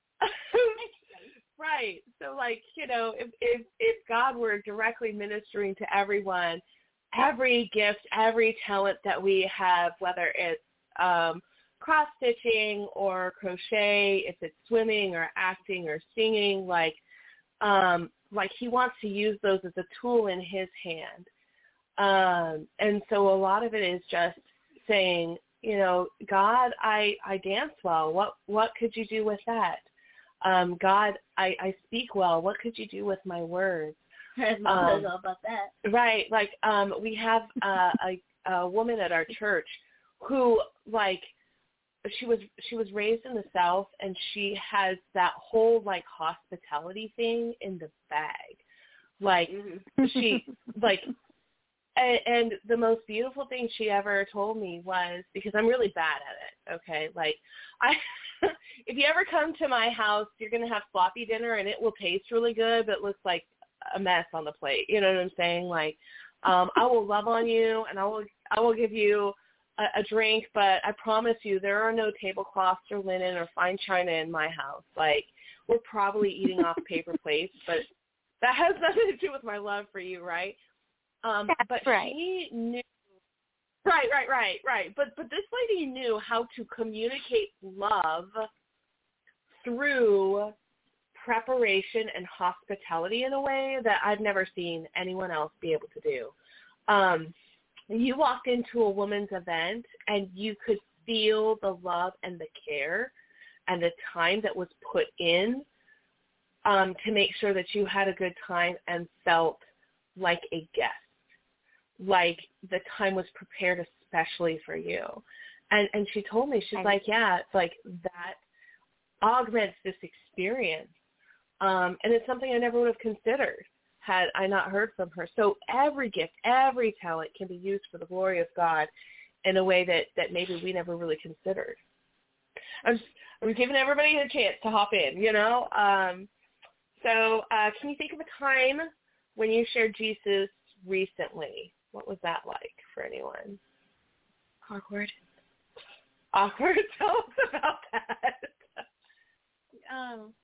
Speaker 2: right. So, like, you know, if, if if God were directly ministering to everyone, every gift, every talent that we have, whether it's um, cross-stitching or crochet, if it's swimming or acting or singing, like, um, like he wants to use those as a tool in his hand. Um, and so a lot of it is just saying, you know, God, I, I dance well. What what could you do with that? Um, God, I, I speak well. What could you do with my words?
Speaker 4: His mom
Speaker 2: um,
Speaker 4: knows all about that.
Speaker 2: Right. Like um, we have uh, a, a woman at our church who, like, she was she was raised in the South, and she has that whole, like, hospitality thing in the bag. Like, mm-hmm. she, like, and, and the most beautiful thing she ever told me was, because I'm really bad at it, okay, like, I, if you ever come to my house, you're going to have sloppy dinner, and it will taste really good, but it looks like a mess on the plate. You know what I'm saying? Like, um, I will love on you, and I will I will give you a, a drink, but I promise you there are no tablecloths or linen or fine china in my house. Like, we're probably eating off paper plates, but that has nothing to do with my love for you, right? Um,
Speaker 3: That's
Speaker 2: but
Speaker 3: right.
Speaker 2: she knew, right, right, right, right. But but this lady knew how to communicate love through preparation and hospitality in a way that I've never seen anyone else be able to do. Um, you walked into a woman's event and you could feel the love and the care and the time that was put in um, to make sure that you had a good time and felt like a guest, like the time was prepared especially for you. And and she told me, she's like, yeah, it's like that augments this experience. Um, and it's something I never would have considered had I not heard from her. So every gift, every talent can be used for the glory of God in a way that, that maybe we never really considered. I'm just, I'm giving everybody a chance to hop in, you know. Um, so uh, can you think of a time when you shared Jesus recently? What was that like for anyone?
Speaker 13: Awkward.
Speaker 2: Awkward? Tell us about that.
Speaker 13: Um,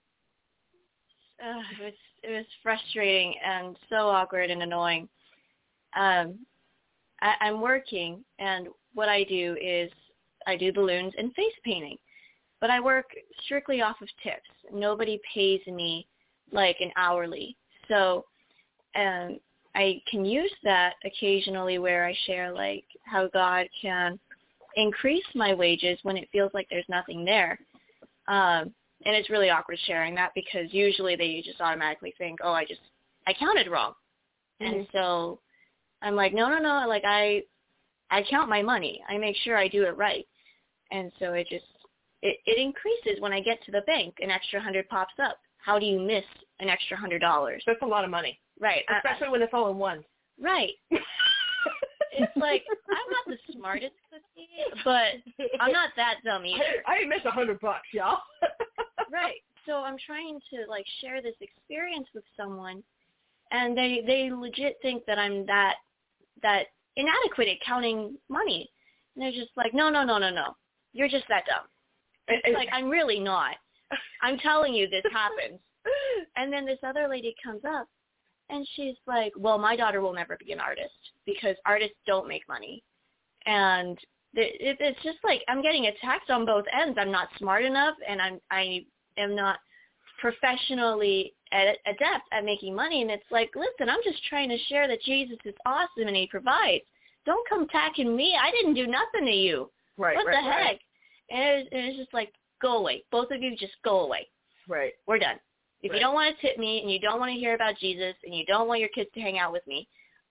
Speaker 13: uh, it was it was frustrating and so awkward and annoying. Um, I, I'm working, and what I do is I do balloons and face painting, but I work strictly off of tips. Nobody pays me like an hourly, so um, I can use that occasionally where I share like how God can increase my wages when it feels like there's nothing there. Um, And it's really awkward sharing that because usually they just automatically think, oh, I just, I counted wrong. Mm-hmm. And so I'm like, no, no, no, like I, I count my money. I make sure I do it right. And so it just, it, it increases when I get to the bank, an extra hundred pops up. How do you miss an extra hundred dollars?
Speaker 2: That's a lot of money.
Speaker 13: Right.
Speaker 2: Especially I, when it's all in one.
Speaker 13: Right. It's like, I'm not the smartest cookie, but I'm not that dumb either.
Speaker 2: I, I miss a hundred bucks, y'all.
Speaker 13: Right. So I'm trying to like share this experience with someone, and they they legit think that I'm that that inadequate at counting money. And they're just like, no, no, no, no, no. You're just that dumb. It's it, like, I'm really not. I'm telling you this happens. And then this other lady comes up, and she's like, well, my daughter will never be an artist because artists don't make money. And it, it's just like I'm getting attacked on both ends. I'm not smart enough, and I'm I am not professionally adept at making money. And it's like, listen, I'm just trying to share that Jesus is awesome and he provides. Don't come attacking me. I didn't do nothing to you.
Speaker 2: Right.
Speaker 13: What
Speaker 2: right,
Speaker 13: the heck?
Speaker 2: Right.
Speaker 13: And it was, it was just like, go away. Both of you just go away.
Speaker 2: Right.
Speaker 13: We're done. If
Speaker 2: right.
Speaker 13: you don't want to tip me and you don't want to hear about Jesus and you don't want your kids to hang out with me,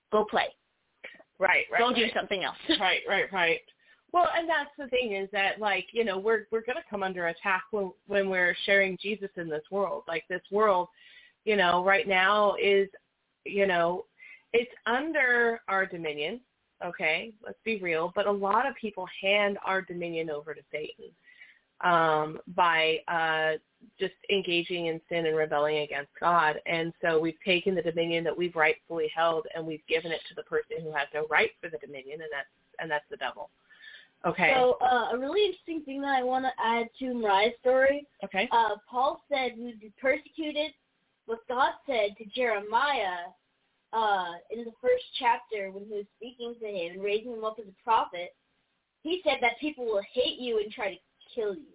Speaker 4: go play.
Speaker 2: Right, right.
Speaker 4: Go do
Speaker 2: right.
Speaker 4: something else.
Speaker 2: Right, right, right. Well, and that's the thing is that, like, you know, we're we're going to come under attack when when we're sharing Jesus in this world. Like, this world, you know, right now is, you know, it's under our dominion, okay? Let's be real. But a lot of people hand our dominion over to Satan um, by uh, just engaging in sin and rebelling against God. And so we've taken the dominion that we've rightfully held and we've given it to the person who has no right for the dominion, and that's and that's the devil. Okay.
Speaker 4: So uh, a really interesting thing that I want to add to Mariah's story.
Speaker 2: Okay.
Speaker 4: Uh, Paul said we would be persecuted, but God said to Jeremiah uh, in the first chapter when he was speaking to him and raising him up as a prophet, he said that people will hate you and try to kill you.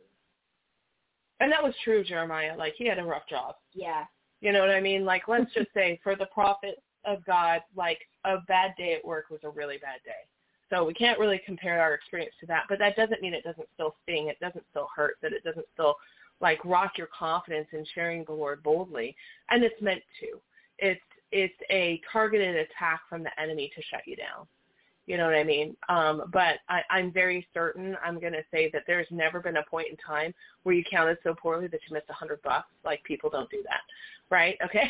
Speaker 2: And that was true, Jeremiah. Like, he had a rough job.
Speaker 4: Yeah.
Speaker 2: You know what I mean? Like, let's just say for the prophet of God, like, a bad day at work was a really bad day. So we can't really compare our experience to that, but that doesn't mean it doesn't still sting. It doesn't still hurt, that it doesn't still, like, rock your confidence in sharing the Lord boldly. And it's meant to. It's it's a targeted attack from the enemy to shut you down. You know what I mean? Um, but I, I'm very certain, I'm going to say that there's never been a point in time where you counted so poorly that you missed a hundred bucks. Like, people don't do that, right? Okay?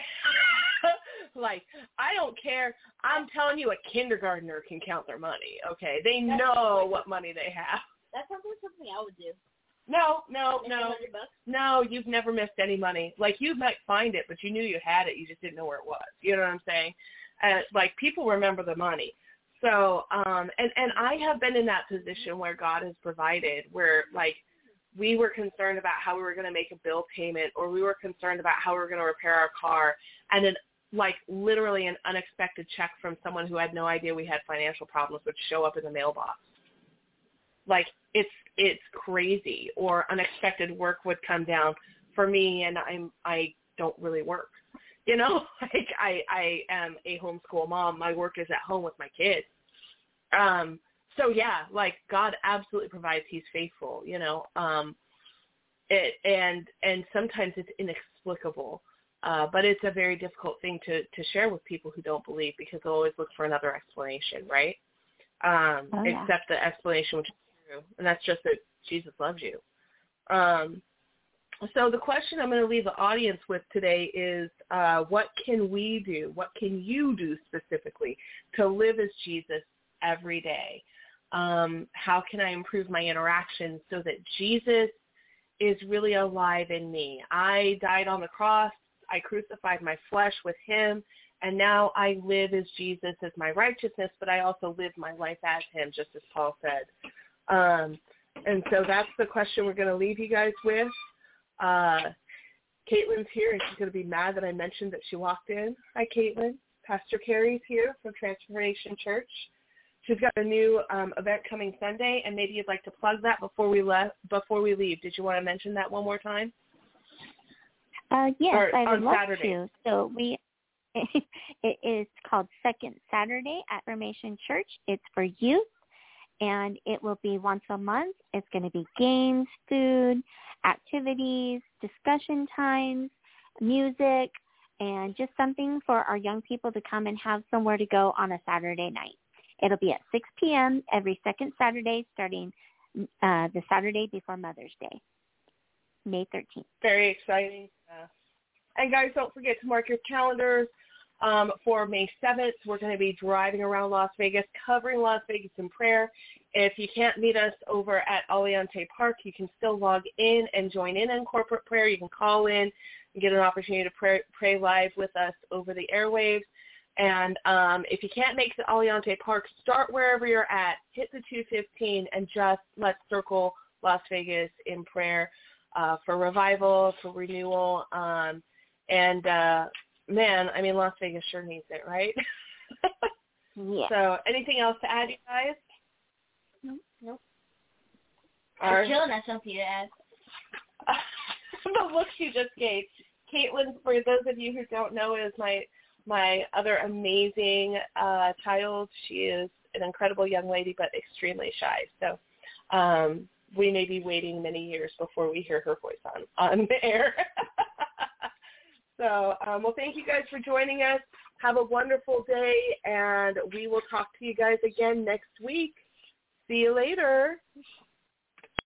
Speaker 2: Like, I don't care. I'm telling you, a kindergartner can count their money, okay? They
Speaker 4: That's
Speaker 2: know
Speaker 4: like,
Speaker 2: what money they have.
Speaker 4: That sounds like something I would do.
Speaker 2: No, no,
Speaker 4: Miss
Speaker 2: no.
Speaker 4: a hundred bucks?
Speaker 2: No, you've never missed any money. Like, you might find it, but you knew you had it. You just didn't know where it was. You know what I'm saying? Uh, like, people remember the money. So, um, and, and I have been in that position where God has provided, where, like, we were concerned about how we were going to make a bill payment, or we were concerned about how we were going to repair our car, and then, like, literally an unexpected check from someone who had no idea we had financial problems would show up in the mailbox. Like, it's it's crazy. Or unexpected work would come down for me, and I'm I don't really work. You know, like, I, I am a homeschool mom. My work is at home with my kids. Um, so, yeah, like, God absolutely provides. He's faithful, you know. Um, it, and and sometimes it's inexplicable. Uh, but it's a very difficult thing to, to share with people who don't believe, because they'll always look for another explanation, right? Um,
Speaker 3: oh, yeah.
Speaker 2: Except the explanation which is true, and that's just that Jesus loves you. Um, so the question I'm going to leave the audience with today is, uh, what can we do? What can you do specifically to live as Jesus every day? Um, how can I improve my interactions so that Jesus is really alive in me? I died on the cross. I crucified my flesh with him, and now I live as Jesus as my righteousness, but I also live my life as him, just as Paul said. Um, and so that's the question we're going to leave you guys with. Uh, Caitlin's here, and she's going to be mad that I mentioned that she walked in. Hi, Caitlin. Pastor Carrie's here from Transformation Church. She's got a new um, event coming Sunday, and maybe you'd like to plug that before we le- before we leave. Did you want to mention that one more time?
Speaker 3: Uh, yes,
Speaker 2: or
Speaker 3: I would
Speaker 2: on
Speaker 3: love
Speaker 2: Saturday.
Speaker 3: to. So we, it is called Second Saturday at Formation Church. It's for youth, and it will be once a month. It's going to be games, food, activities, discussion times, music, and just something for our young people to come and have somewhere to go on a Saturday night. It'll be at six p.m. every second Saturday, starting uh, the Saturday before Mother's Day, May thirteenth.
Speaker 2: Very exciting. Uh, and guys, don't forget to mark your calendars um, for May seventh. We're going to be driving around Las Vegas, covering Las Vegas in prayer. If you can't meet us over at Aliante Park, you can still log in and join in in corporate prayer. You can call in and get an opportunity to pray, pray live with us over the airwaves. And um, if you can't make the Aliante Park, start wherever you're at. Hit the two fifteen and just let's circle Las Vegas in prayer. Uh, for revival, for renewal, um, and uh, man, I mean, Las Vegas sure needs it, right?
Speaker 3: Yeah.
Speaker 2: So, anything else to add, you guys?
Speaker 4: Nope. Nope.
Speaker 2: Or,
Speaker 4: Jill has something to add.
Speaker 2: the look she just gave. Caitlin, for those of you who don't know, is my my other amazing uh, child. She is an incredible young lady, but extremely shy. So. Um, we may be waiting many years before we hear her voice on, on the air. So, um, well, thank you guys for joining us. Have a wonderful day, and we will talk to you guys again next week. See you later.